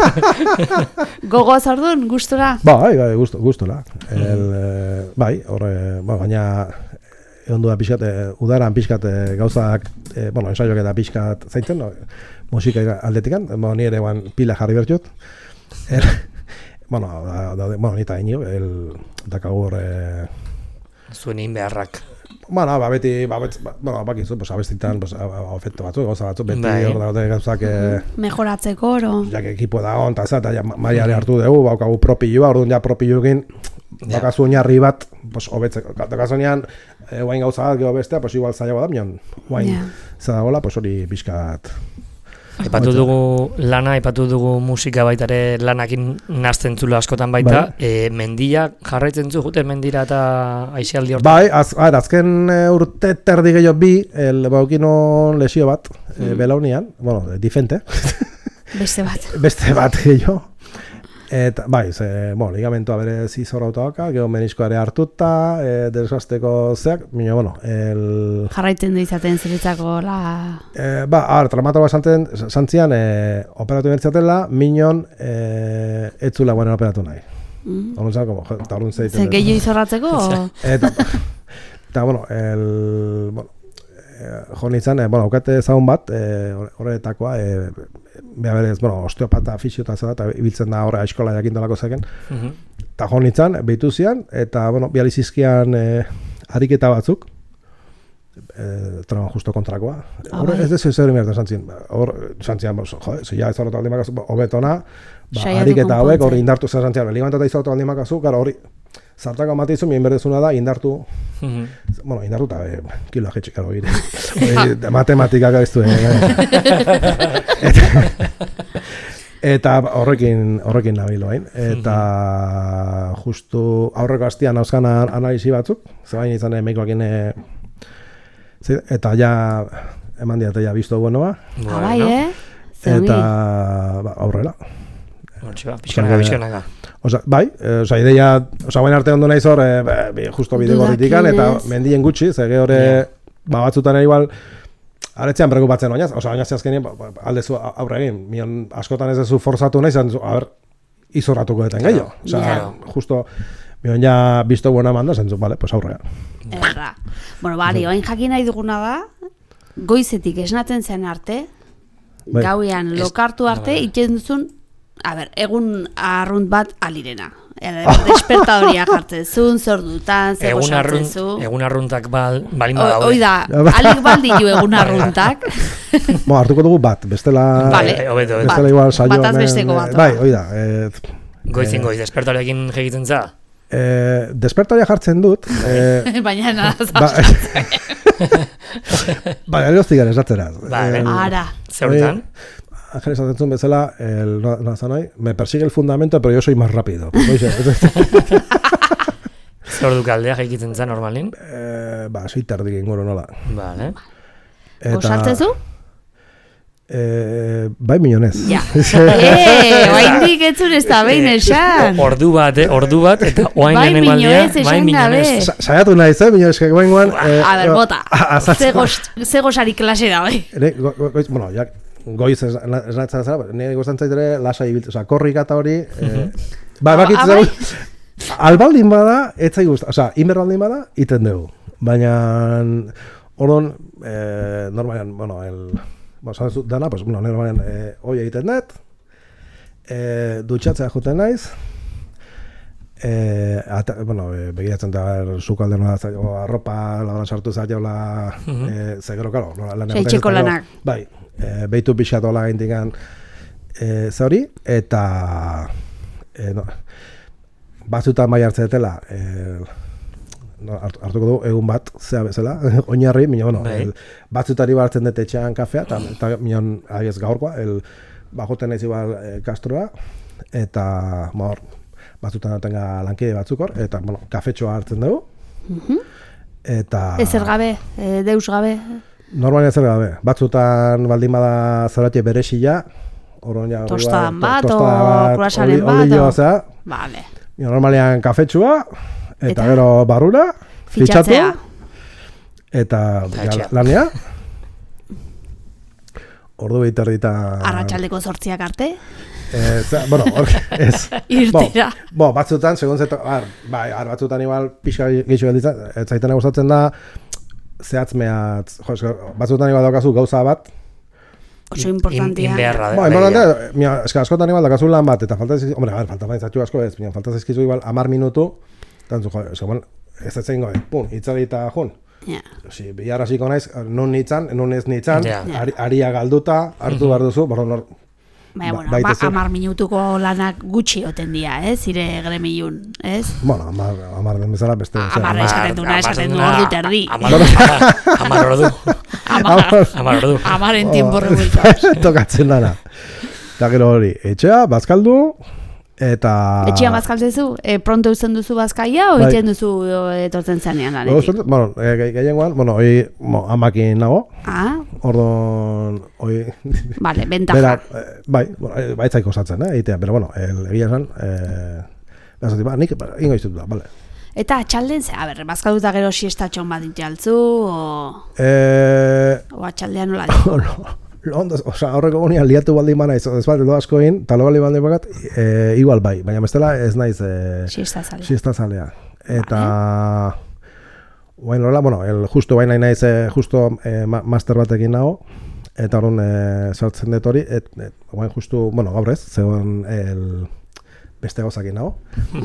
gizkigu. gogoz ordun, gustora. Bai, bai, gusto, gustola. El, eh, bai, horre, ba, gaina egon du da pixkat, eh, udaran pixkat eh, gauzak, eh, bueno, ensaioak eta pixkat zaintzen, no? Musika aldetikan, bueno, ni ere guan pila jarri bertxot. El, bueno, da, da, bueno, nita inigo, el, dakagur, eh, Zuen egin beharrak. bueno, ba, beti, ba, bet, ba, bueno, bakizu, pues, abestitan, pues, a- a- efektu batzuk, gauza batzuk, beti Bai. hor daude gauzak, eh, Mejoratzeko, oro. jak ekipo da on, eta zata, ja, maiare hartu dugu, baukagu propilua, orduan ja propiluekin, Ja. bakazu oinarri bat, pues, hobetzeko. Dakazunean, e, guain gauza bat, gero bestea, pues, igual zailago da, minon, guain, Ja. zadagoela, pues, hori pixkat. Aipatu dugu lana, aipatu dugu musika baita ere lanakin nazten zulo askotan baita. E, mendia jarraitzen zu, jute mendira eta aisealdi hortan. Bai, az, ar, azken e, urte terdi gehiago bi, el, baukino lesio bat, e, belaunian, bueno, difente, Beste bat. beste bat gehiago. Eta, bai, ze, bueno, ligamentoa bere zizor autoaka, gero meniskoa ere hartuta, e, desgasteko zeak, mino, bueno, el... Jarraitzen du izaten zuritzako la... E, ba, ar, traumatoa santen, santzian, e, operatu bertzatela, minon, e, etzula guanen operatu nahi. Mm. Horren zan, como, eta horren Ze zeiten. gehiago izorratzeko? o- Eta, eta, bueno, el, bueno, e, jo nintzen, e, bueno, aukate ezagun bat, e, horretakoa, e, beha berez, bueno, osteopata, fisiota zela, eta ibiltzen da horre eskola jakindolako zeken. Mhm. Eta jo nintzen, behitu zian, eta, bueno, bializizkian e, ariketa batzuk, e, trauma justo kontrakoa. Ah, Horre, bai. ez dezu zer imertan santzien, hor, santzien, jo, ze ja ez horretu aldi makazu, hobetona, ba, Saiatu ariketa hauek konpontzen. hori indartu zen santzien, ligamento eta izautu aldi makazu, gara hori, zartako matizu, mien berdezuna da, indartu, Mhm. bueno, indartu eta e, kilo ajetxe, karo, gire. Hori, matematikak ez du, eta, eta horrekin, horrekin nabil bain. Eta justu aurreko astian hauzkan analisi batzuk, zebain izan emeikoakin, e, ze- eta ja, eman diat, ja, bizto buenoa, Ah, bai, eh? Ze eta ongi. ba, aurrela. Hortxe ba, pixkanaka, pixkanaka. Osa, bai, e, osa, ideia, osa, guen arte ondo naiz hor, e, be- be- justo bide gorritikan, eta Dudakinez. mendien gutxi, ze gehore, Ja. ba, batzutan ere igual, aretzean preocupatzen oinaz, osa, oinaz azkenien, ba, ba, aldezu aurre egin, mion askotan ez dezu forzatu nahi, zan, a ber, izorratuko deten gehiago. Osa, Ja. justo, mion ja, bizto buena manda, zentzu, vale, pues aurrea. Erra. Bueno, bari, oain jakin nahi duguna da, goizetik esnatzen zen arte, Bai. gauean lokartu arte, bai. itxen duzun, a ber, egun arrunt bat alirena. Eder, despertadoria jartzen zuen, zordutan, zego Egun, arrunt, sartzen zu. egun arruntak bal, balin O- badaude. Hoi da, alik balditu egun arruntak. Bo, hartuko dugu bat, bestela, Vale. Eh, hobeto, hobeto. bestela Bat. igual saio. Bataz hemen, besteko eh, bat, Bai, ba. hoi da, e, Goizin goiz, despertarekin egiten za. e, despertaria jartzen dut, e, Baina nada, ba, bai, eloztik gara esatzeraz. Vale. El- ara. Zeuretan? Ángeles atentzun bezala, el, no, no, zanai, me persigue el fundamento, pero yo soy más rápido. Oixe, Zer du kaldea jaikitzen za normalin? eh, ba, sei terdik inguru nola. Vale. Osartzen zu? Eh, bai minonez. Ja. Eh, oaindik etzun ez da behin esan. Ordu bat, eh? Ordu bat, eta oain Bai lehenengo aldea, minonez, bai esan minonez. gabe. Sa- Saiatu nahi zen, minonez, que goengoan... Eh, A ber, bota. azaltzeko. Ze gozari klasera, bai. Ere, go, go, goiz, bueno, ja, goiz ez ez natzen zara, nire gozan zaitere lasa ibiltzen, oza, korrika eta hori, eh, ba, Ah, bakitzen ah, bai? dugu, albaldin bada, ez zai guzta, oza, inberbaldin bada, iten dugu, baina, orduan, eh, normalean, bueno, el, bueno, zan dut dana, pues, bueno, normalean, eh, hoi egiten dut, eh, dutxatzea juten naiz, Eh, ata, bueno, eh, begiratzen da ber sukalde nola zaio arropa laban sartu zaiola eh ze gero claro, lan Etxeko lanak. Bai, eh beitu pixatola gaindikan eh ze hori eta eh no, batzutan bai hartzetela eh no, hartuko du egun bat zea bezala, oinarri, baina bueno, el, batzutari hartzen dut etxean kafea eta eta minon aiez gaurkoa, el bajoten naiz igual eh, Castroa eta mor batzutan tenga lankide batzuk hor, eta, bueno, kafetxoa hartzen dugu. Mhm. Eta... Ezer gabe, e, deus gabe. Normalia ezer gabe. Batzutan baldin bada zaratie berexila, horren ja... Tostadan bat, to, o kruasaren bat, olio, o... zera. Vale. Normalian kafetxoa, eta, Eta? gero barrura, fitxatu, Fitxatzea. eta ja, lanea. Ordu behit erdita... Arratsaldeko zortziak arte. Eh, za, bueno, or, ez. Irtera. Bo, bo, batzutan, segun zeto, ar, bai, ar, batzutan igual pixka geixo gelditzen, ez zaitena gustatzen da, zehatz mehatz, jo, esker, batzutan igual daukazu gauza bat, Oso importantia. Inbeharra. Ba, importantea, mira, eska askotan igual daukazu lan bat, eta falta zizkizu, hombre, a ver, falta zaitxu asko ez, mira, falta zizkizu igual amar minutu, tantzu, jo, eska, bueno, ez ez zein goe, pun, itzalita jun. Ja. Si, bihar hasiko naiz, nun nitzan, nun ez nitzan, Ja. ari, aria galduta, hartu behar duzu, borro, nor, Baina, bueno, baita ba, zen. amar minutuko lanak gutxi oten dira, eh, zire gremilun, ez? bueno, amar, amar den bezala beste. osea, Amar esaten duna, esaten du amar- ordu terdi. Amar amar- amar ordu. Amar, Amar ordu. amaren tiempo revuelto. tokatzen dana. Eta gero hori, etxea, bazkaldu, eta... Etxean bazkaltezu, e, pronto uzten duzu bazkaia, o Bai. egiten duzu o, etortzen zanean Bueno, lanetik? uste- bueno, e, gehiengoan, bueno, hoi mo, amakin nago, Ah, ordon, hoi... vale, ventaja. Bera, eh, bai, bueno, eh, baitzaiko osatzen, eh, egitea, pero bueno, el, egia esan, eh, behazatik, ba, nik, ba, ingo iztutu da, bale. Eta atxalden, ze, a ber, bazkalduta gero siestatxon bat ditaltzu, o, Eh, o atxaldean nola di? lo, lo ondo, osea, horreko gunean liatu baldin bana, ez, ez bat, edo askoin, talo baldin baldin bakat, eh, igual bai, baina bestela ez naiz, eh, Siesta zale. siesta zalea. Eta... Guain horrela, bueno, el justo baina naiz, eh, justo eh, ma, master batekin nago, eta horren eh, sartzen dut hori, et, et, guain justu, bueno, gaur ez, zegoen el beste gauzakin nago.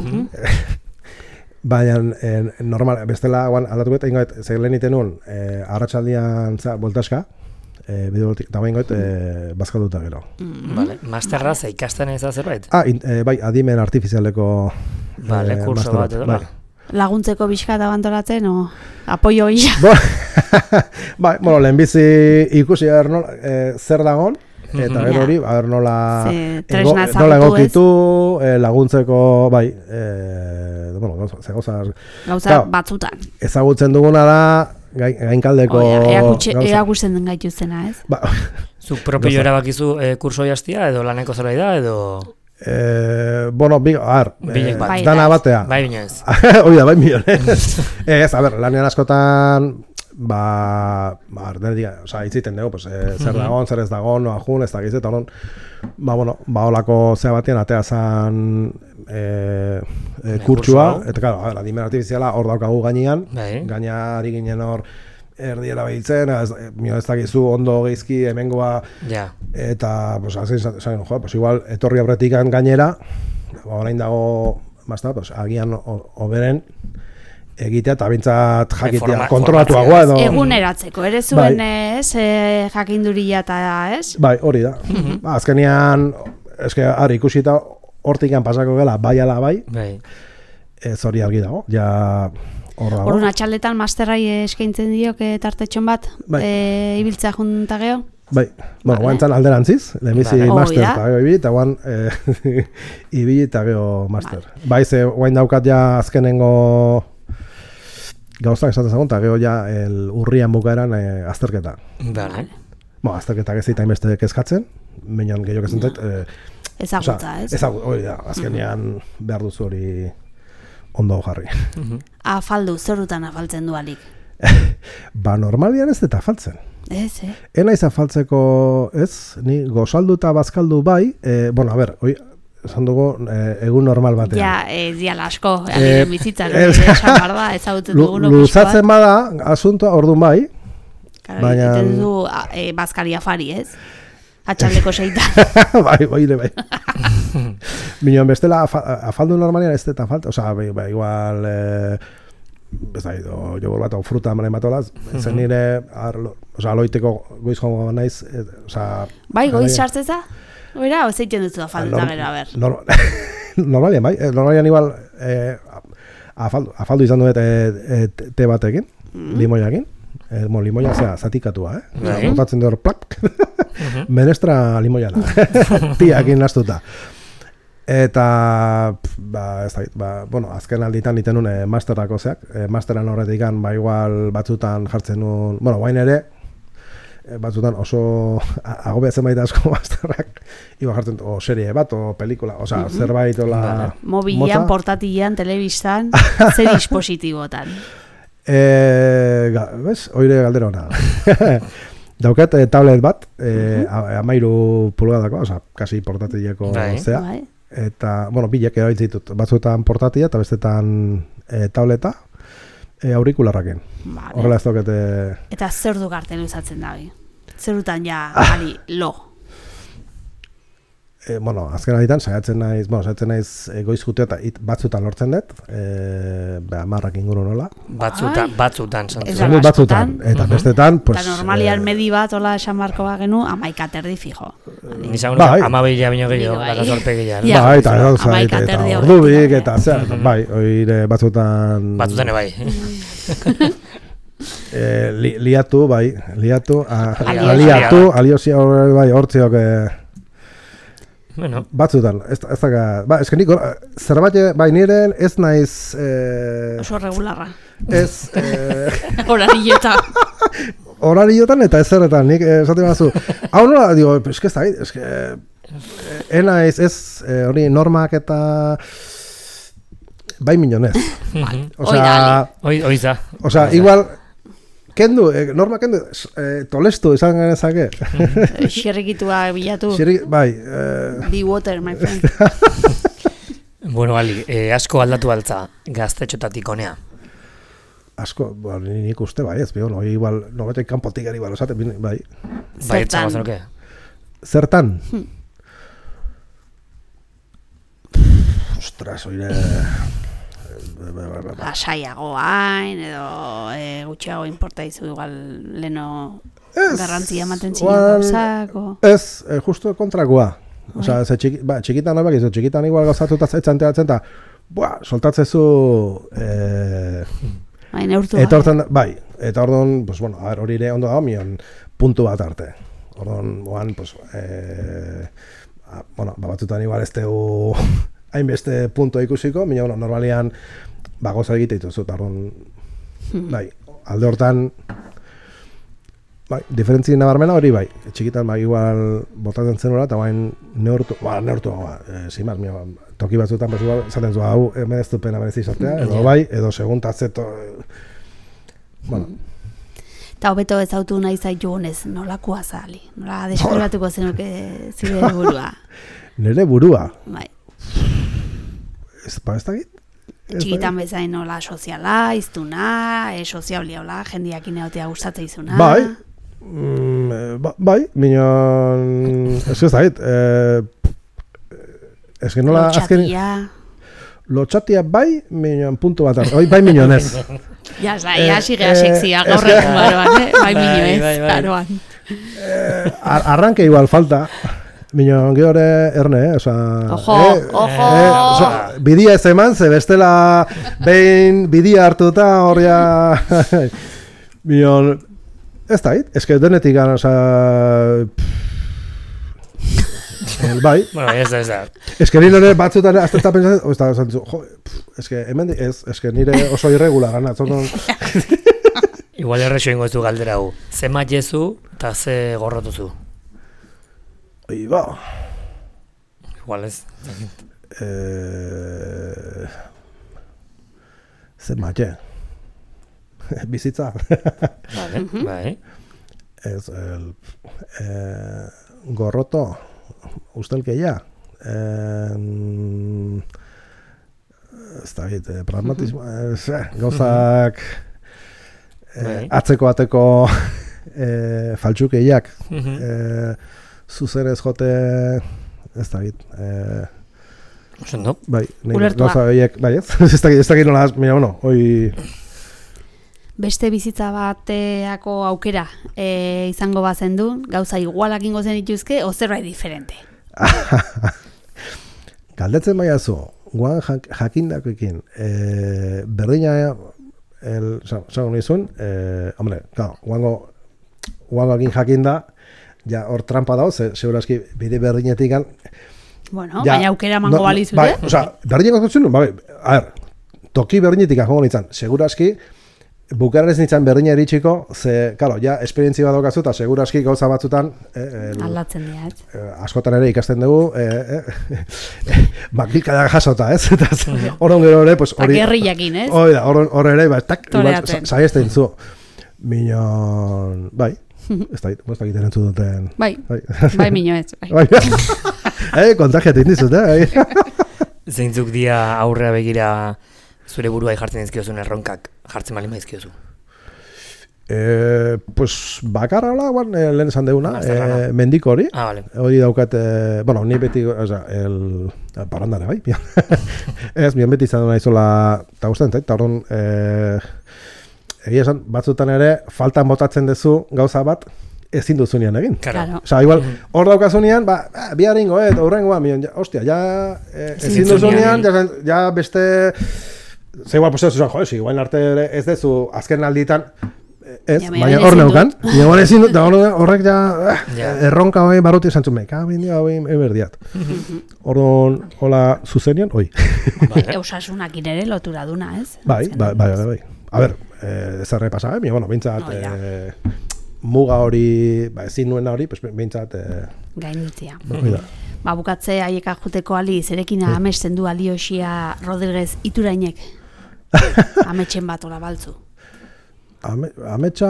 Baina, eh, normal, bestela, guain aldatu bet, ingoet, zer lehen iten nuen, eh, arratsaldian za, voltaska, eh, bideo boltik, eta bain goet, eh, bazkalduta gero. Vale, masterra ze ikasten ez da zerbait? Ah, in, eh, bai, adimen artifizialeko... Vale, eh, kurso master bat edo, bai. bai. Laguntzeko bizkata bantolatzen, o apoio gisa. Bo, bai, bueno, lehenbizi ikusi aber nola, eh, zer dagon, eta gero hori, aber nola, Ze tresna ego- nola ezagutu, egokitu, eh, laguntzeko, bai, eh, bueno, gauza, ze gauza Gauza Claro. batzutan. ezagutzen duguna da, gain, gainkaldeko Oia, eakutxe- gauza. eakusten den gaituztena, ez? Ba, Zuk propio erabakizu eh, kurso jastia edo laneko zerbait da edo... eh, bueno, bi, ar, Bilek bat. Bai, dana bai. batea. Bai, bine ez. Hoi da, bai milion, ez, a ber, lanean askotan, ba, ba, denetik, oza, itziten dugu, pues, eh, zer dagon, zer ez dagon, noa jun, ez dakiz, eta horon, ba, bueno, ba, holako zea batean, atea zan eh, eh, kurtsua, kurtso hau. eta, claro, a ber, adimen artifiziala hor daukagu gainean, Bai. gaina ari ginen hor, erdiera behitzen, ez, mio ez dakizu ondo geizki hemengoa, Ja. eta, pues, azken esan, jo, pues, igual, etorri aurretikan gainera, ba, orain dago, basta, pues, agian o- oberen egitea, eta bintzat jakitea, Forma- kontrolatuagoa edo... Eguneratzeko, ere zuen, ez, e, jakinduria eta, ez? Bai, hori da. Ba, azkenean, eske, ari ikusita, hortikan pasako gela, bai ala bai, Bai. ez hori argi dago, ja hor dago. Orduan atxaldetan masterrai eskaintzen dioke tartetxon bat, Bai. e, ibiltzea junta geho? Bai, bueno, Vale. guantzan alderantziz, lehenbizi Vale. master Hoi da. eta gero ibili, eta guan eh, ibili eta gero master. Bai, ze guain daukat ja azkenengo gauzak esaten zagun, eta gero ja el urrian bukaeran eh, azterketa. Vale. Bo, azterketak ez zita inbeste kezkatzen, minon gehiago kezten zait. Eh, Ezagutza, ez? Ezagut, hori da, azkenean behar duzu hori ondo jarri. Afaldu, zerrutan afaltzen du alik. Ba, normalian ez eta afaltzen. Ez, eh? Enaiz afaltzeko, ez, ni gozaldu eta bazkaldu bai, eh, bueno, a ber, oi, esan dugu eh, egun normal batean. Ja, ez diala asko, Eh, eh, bizitzan, ez- hori esan behar da, ezagutzen Lu- dugun Luzatzen bada, asuntoa, orduan bai, Claro, baina- egiten du a- e, bazkari afari, ez? Atxaldeko seitan. bai, bai, ere, bai. Minon bestela, afa, afaldu normalian ez eta falta, osea, bai, bai, igual, eh, ez da, edo, jogor bat, o fruta manen bat olaz, zen nire, osea, aloiteko goiz jongo naiz, eh, osea... Bai, goiz sartzeza? Oira, ozeiten duzu afalduta Nor- gero, a ber. nor- Normalian, bai, eh, normalian igual, eh, afaldu, afaldu izan duet eh, eh, te batekin, limoiakin, eh, mo, limoia zera, zatikatua, eh? Bai. Botatzen dut, plak, menestra limoiala, tiakin nastuta. Eta, pf, ba, ez da, ba, bueno, azken alditan iten nuen eh, masterako zeak, eh, masteran horretik ba, igual batzutan jartzen nuen, bueno, guain ere, eh, batzutan oso agobiatzen baita asko masterrak, iba jartzen, o serie bat, o pelikula, osea, zerbait, ola... Mobilian, portatilean, telebistan, ze dispositibotan. Eh, ga, bez, oire galdera ona. Daukat eh, tablet bat, eh, a- amairu pulgadako, osea, kasi portatileko Bai. zea. Bai. Eta, bueno, bilek erabiltzen ditut. Batzuetan portatila eta bestetan eh, tableta, eh, aurikularraken. Vale. Horrela ez daukete... Eta zer du garten usatzen dabi? Zerutan ja, Ah. ali, lo. E, bueno, azken aditan, saiatzen naiz, bueno, saiatzen naiz e, goiz jutea eta it, batzutan lortzen dut, e, be, amarrak inguru nola. Batzutan, Ai. batzutan, Ez santu. da Esan dut batzutan, askotan. eta bestetan, pues... Eta normalian eh, medi bat, hola esan barko bagenu, amaika terdi fijo. Nizan Bai. ama behila bino gehiago, Bai. laka zorpegia. Ja. Bai, eta gauza, Hamaika eta, eta terdi ordubik, horretik, eta zer, bai, oire batzutan... Batzutan bai. Eh, li, liatu, bai, liatu, a, Aliatu. aliatu, aliosia hor- bai, hortziok, eh, Bueno, batzutan, ez, ez daga, ba, esken nik, hor- zerbait, bai, niren ez naiz, eh, Oso regularra. ez, eh, Horarileta. horariotan eta ezerretan, nik eh, esaten bazu, hau nola, digo, eske ez da, eske, eh, ena ez, ez, eh, hori normak eta, bai minonez. Osea, oi, oiza. osea, igual, kendu, eh, norma kendu, eh, tolestu izan genezake. Xerrikitua bilatu. Xiri, bai, eh, Be water, my friend. Bueno, Ali, eh, asko aldatu altza gaztetxotatik honea. asko, ba, ni- nik uste bai, ez, bion, hori igual, nobetek kanpotik eri, esate, bai. Bai, etxango zenuke. Zertan? Ostras, oire... Lasaiago hain, edo e, gutxiago inporta izu igual leno Ez, garrantzia ematen oan- ziren gauzako. Ez, eh, justo kontrakoa. Osea, ze txiki, ba, txikitan hori bakizu, txikitan igual gauzatuta zaitzen teatzen eta, buah, soltatzezu... Eh, Bai, neurtu. etortzen, da- bai, eta orduan, pues, bueno, a ver, hori ere ondo da, mion, puntu bat arte. Orduan, oan, pues, eh, a, bueno, ba, batzutan igual ez tegu hainbeste punto ikusiko, mina, bueno, normalian, ba, goza egite dituzu, eta orduan, bai, alde hortan, bai, diferentzi nabarmena hori bai, txikitan bai igual botatzen zenura, eta bain neurtu, ba, neurtu, ba, e, zimaz, mio, toki batzutan, pues, igual, esaten zua, hau, hemen ez dupena merezi izatea, edo bai, edo seguntatzeto, bueno, Eta hobeto ez autu nahi zaitugunez, nolakoa zali. Nola deskribatuko zenuke zure burua. nire burua, Bai. ez, ba, ez dakit? Ez Txikitan bezain nola soziala, iztuna, e, soziablia hola, jendiak ineotea gustatzen izuna. Bai, mm, eh, ba, bai, minon, ez ez dakit, eh, ez que nola azken, Lotxatia. lotxatia bai, minon puntu bat, bai, bai minonez. Ja, zai, Eh, ja, sigea eh, sexia, ez gaur que- egun baroan, eh? Bai, Bai, minio ez, bai, bai. baroan. Ar arranke igual falta, minon geore erne, eh? Osa, Ojo, eh, ojo. eh, osa, bidia ez eman, ze bestela behin bidia hartuta horria, minon, ez da, ez que denetik gan, osa, el, bai, Bueno, ez da, ez da. ez que nire batzutan azterta pentsatzen, o, ez da, esan zu, jo, pff, ez que hemen, ez, ez que nire oso irregular gana, zonon, Igual errexo ingo ez du galdera hau. Ze matjezu eta ze gorrotuzu. oi, ba, Igual ez. eh, zer matxe, bizitza, Vale, bai. ez, el, eh, gorroto, ustelkeia, eh, ez da bit, eh, pragmatismo, ez, eh, gauzak eh, Bai. atzeko ateko eh, faltsukeiak, Mhm. eh, zuzenez jote, ez da git, eh, Ondo. bai, nik Ulertua. gauza horiek, bai ez? ez da git, ez da git nola, mira, bueno, hoi, Beste bizitza bateako aukera e, izango bazen du, gauza igualak ingo zen dituzke, o zerbait diferente. galdetzen baiazu, guan jak, jakindakoekin, eh, berdina, el, zago nizun, eh, hombre, claro, guango, guangoekin jakinda, ja hor trampa dago, ze, segurazki bide berdinetik gan, Bueno, ja, baina aukera mango no, balizute. Bai, osea, berdinak gotzen, bai, a ver, toki berdinetik joango nintzen, segurazki, bukaran ez nintzen berdina iritsiko, ze, kalo, ja, esperientzia bat daukazu, eta segurazki gauza batzutan, eh, el, Aldatzen dira, ez? eh, askotan ere ikasten dugu, eh, eh, makilka jasota, ez? Eta horon gero ere, pues, hori... Gerri jakin, ez? Hori da, hor hor ere, ba, tak, Toreatzen. saiesten zu. Minon, bai, ez da, ez da egiten entzu duten... Bai, Bai, bai mino ez. Bai. bai, eh, kontagiatu indizut, eh? Zeintzuk dia aurrea begira zure buruai jartzen dizkiozun erronkak jartzen bali maizkiozu. Eh, pues bakarra hola, guan, eh, lehen esan deuna, Azterlana. eh, mendiko hori. Ah, vale. Hori daukat, eh, bueno, ni beti, oza, el... parandare, bai, pian. Ez, bian beti izan duna izola, eta guztien, eta horren, eh, egia esan, batzutan ere, faltan botatzen duzu gauza bat, ezin duzunean egin. Claro. Osa, igual, hor daukazunean, ba, ah, biharingo, eh, eta horrengoa, mion, ja, ostia, ja, eh, ezin Ezin duzunean, duzunean. ja, ja beste, ze igual, pues ez, jo, ez, igual arte ere ez dezu, azken alditan, ez, Ja, baina baina hor ezin neukan, dut. baina ezin dut, eta hor- horrek ja, eh, Ja. erronka hori baruti esan zuen, meka, bindia, hori, eberdiat. Orduan, hola, zuzenian, oi. Vale. Osasunakin ere lotura duna, ez? Bai, Azkenean. bai, bai, bai. A ber, eh, ez errepasa, eh? Bueno, bintzat, No, ja. eh, muga hori, ba, ezin nuena hori, pues, bintzat, eh, Gainditzea. hori da. Ba, bukatze haiek ajuteko ali, zerekin amesten du Alioxia Rodriguez Iturainek? Ametxen bat ola baltzu. Ame, ametsa...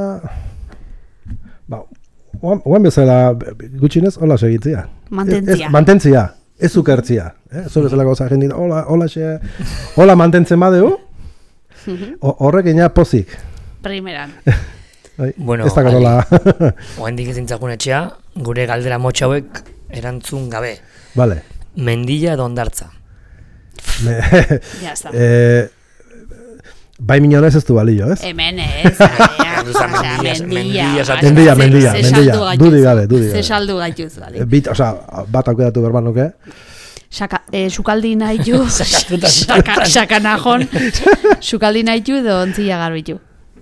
Ba, oan, oan bezala gutxinez, hola segitzia. Mantentzia. Ez, ez, mantentzia, ez zukertzia. Eh? Zu bezala gauza jendit, hola, hola, xe, hola mantentzen badeu, ho- horrek ina pozik. Primeran. Bai, Bueno, ez da garola. Oendik ezintzakun etxea, gure galdera motxa hauek erantzun gabe. Vale. Mendilla edo hondartza. Me, Ja, ez da. eh, bai minonez ez du balio, ez? Hemen ez, aia, Duza, osea, mendia- mendia. mendia esaten. Ze- Mendia, ze- mendia, ze mendia. saldu Dudik gaituz. gabe, dudik Ze gabe. saldu gaituz, bale. Bit, osea, bat aukeratu berban nuke. Saka, eh, sukaldi nahi ju, Sakatuta saka, sakanajon, sukaldi nahi ju edo ontzila garbitu.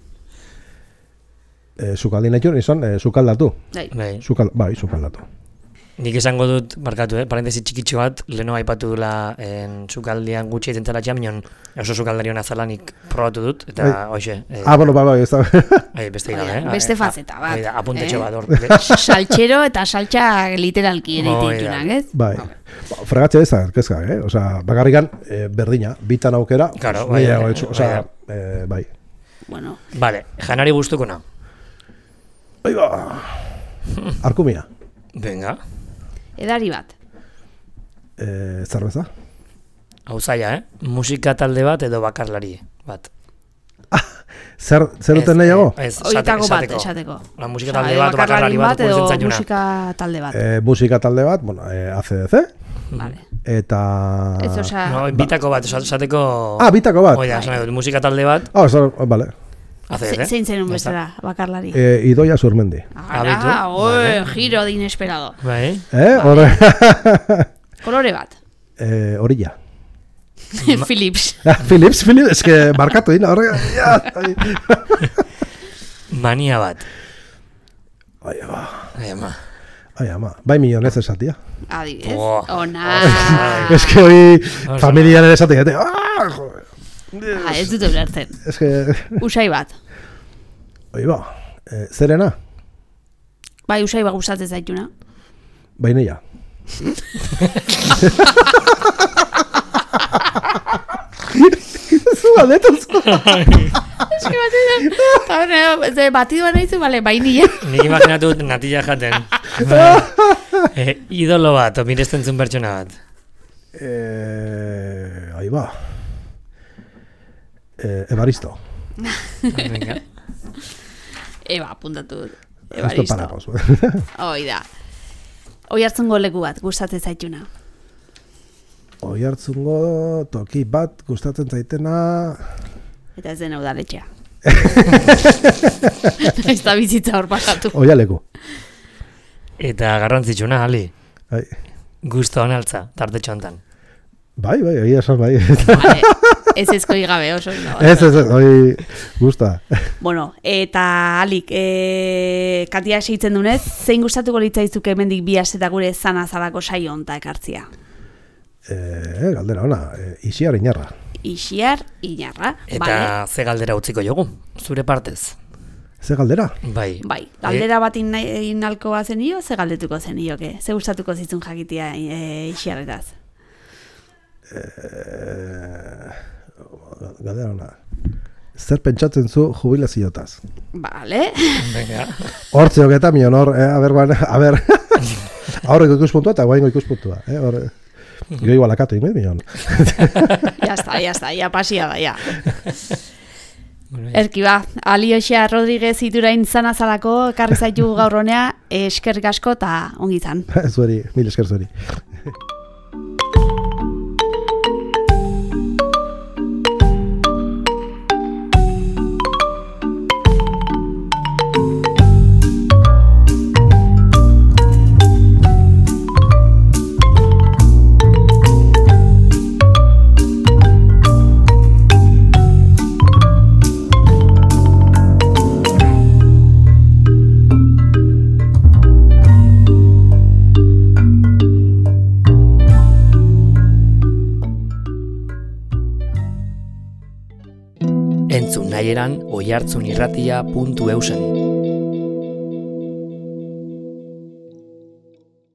Eh, sukaldi nahi jun, izan, eh, sukaldatu. Bai. Bai. Sukal, bai, sukaldatu. Nik esango dut, barkatu, eh? Parentesi txikitxo bat, leheno aipatu dula en, sukaldian gutxi egiten zela txamion, oso sukaldarion azalanik probatu dut, eta Bai. hoxe, eh, Ah, bueno, bai, bai, ez da. bai, beste Hori gabe, da, eh? beste Eh, faceta bat, hori da, apuntetxo eh? bat hor. Saltxero eta saltxa literalki ere Hoi da. ditunak, ez? Bai. Ba, fregatzea ez da, kezka, eh? Osea, bakarrikan, eh, berdina, bitan aukera. Claro, pues, bai, nire bai, etxu, bai, osea, eh, bai. Bueno, Vale, janari gustuko na. Bai, ba. Arkumia. Venga, edari bat. Eh, zerbeza. hau zaila, eh? Musika talde bat edo bakarlari bat. Zer, zer Ez, duten nahiago? eh, Ez, Oitako bat, esateko. esateko. La musika Osea, talde edo bat, bakarlari bat, edo okurtzen zailuna. musika talde bat. Eh, musika talde bat, bueno, eh, A C D C, Vale. eta... Ez, osea, No, bitako bat, osa- esateko... Ah, bitako bat. Oida, esan nahi dut, musika talde bat, Ah, eso, vale. hace, ze- eh? zein zenun Ya está. bezala, bakarlari. Eh, Idoia Zurmendi. Abitu, Ara, oi, vale. giro de inesperado. Bai, Eh, horre... Kolore bat. eh, orilla. Philips. Ah, Philips, Philips, es que markatu dina, horre... Ja, ai. mania bat. Ai, ba. Ai, ama. Ai, ama. Bai milionez esatia. Adibidez. Buah. Ona. Es que hori Oso. familiaren esatia. Jate, ah, joder. Ah, ez dut ulertzen. Es que... Usai bat. Oi, ba. Eh, zerena? Bai, usai bat gustatzen zaituna. Baineia. Zu aldetuz. Eski batidu. Eta hori, ze batiduan nahizu, bale, bainia. Nik imaginatu dut natilla jaten. eh, idolo bat, o miresten zuen pertsona bat. Eh, ahí va. Eh, Evaristo. Eba, apuntatu dut. Esto Evaristo. paramos. Hoi da. Oihartzungo leku bat gustatzen zaituna. Oihartzungo toki bat gustatzen zaitena... Eta ez den udaletxea. Ez da bizitza hor pasatu. Oialeku. Eta garrantzitsuna, Ali, Bai, gustoan altza, tartetxo hontan. bai, bai, egia esan bai. Vale, ez ezkoi gabe oso. No, Ez, ez, ez, hori gusta. Bueno, eta alik, e, katia seitzen dunez, zein gustatuko litzaizuke hemendik bi aste eta gure zana zalako saio honta ekartzia? Eh, galdera ona, e, isiar inarra. Isiar inarra, Eta vale. ze galdera utziko jogu, zure partez. Ze galdera? Bai. Bai, galdera bat inalko zenio, ze galdetuko zenioke? Ze gustatuko zizun jakitia e, isiarretaz? Eh, galdera ona. Zer pentsatzen zu jubilaziotaz? Vale. Venga. Hortzeok eta mion hor, eh, a ber, guan, a ber. Aurreko ikuspuntua eta guaingo ikuspuntua. Eh, hor, jo igual akatu ingoit mion. Ya está, ya está, ya pasia da, ya. Erki ba, Alioxea Rodríguez iturain zana zalako, ekarri zaitu gaur honea, eskerrik asko eta ongi izan. Zueri, mil esker zueri. Entzun nahieran oihartzunirratia puntu eusen.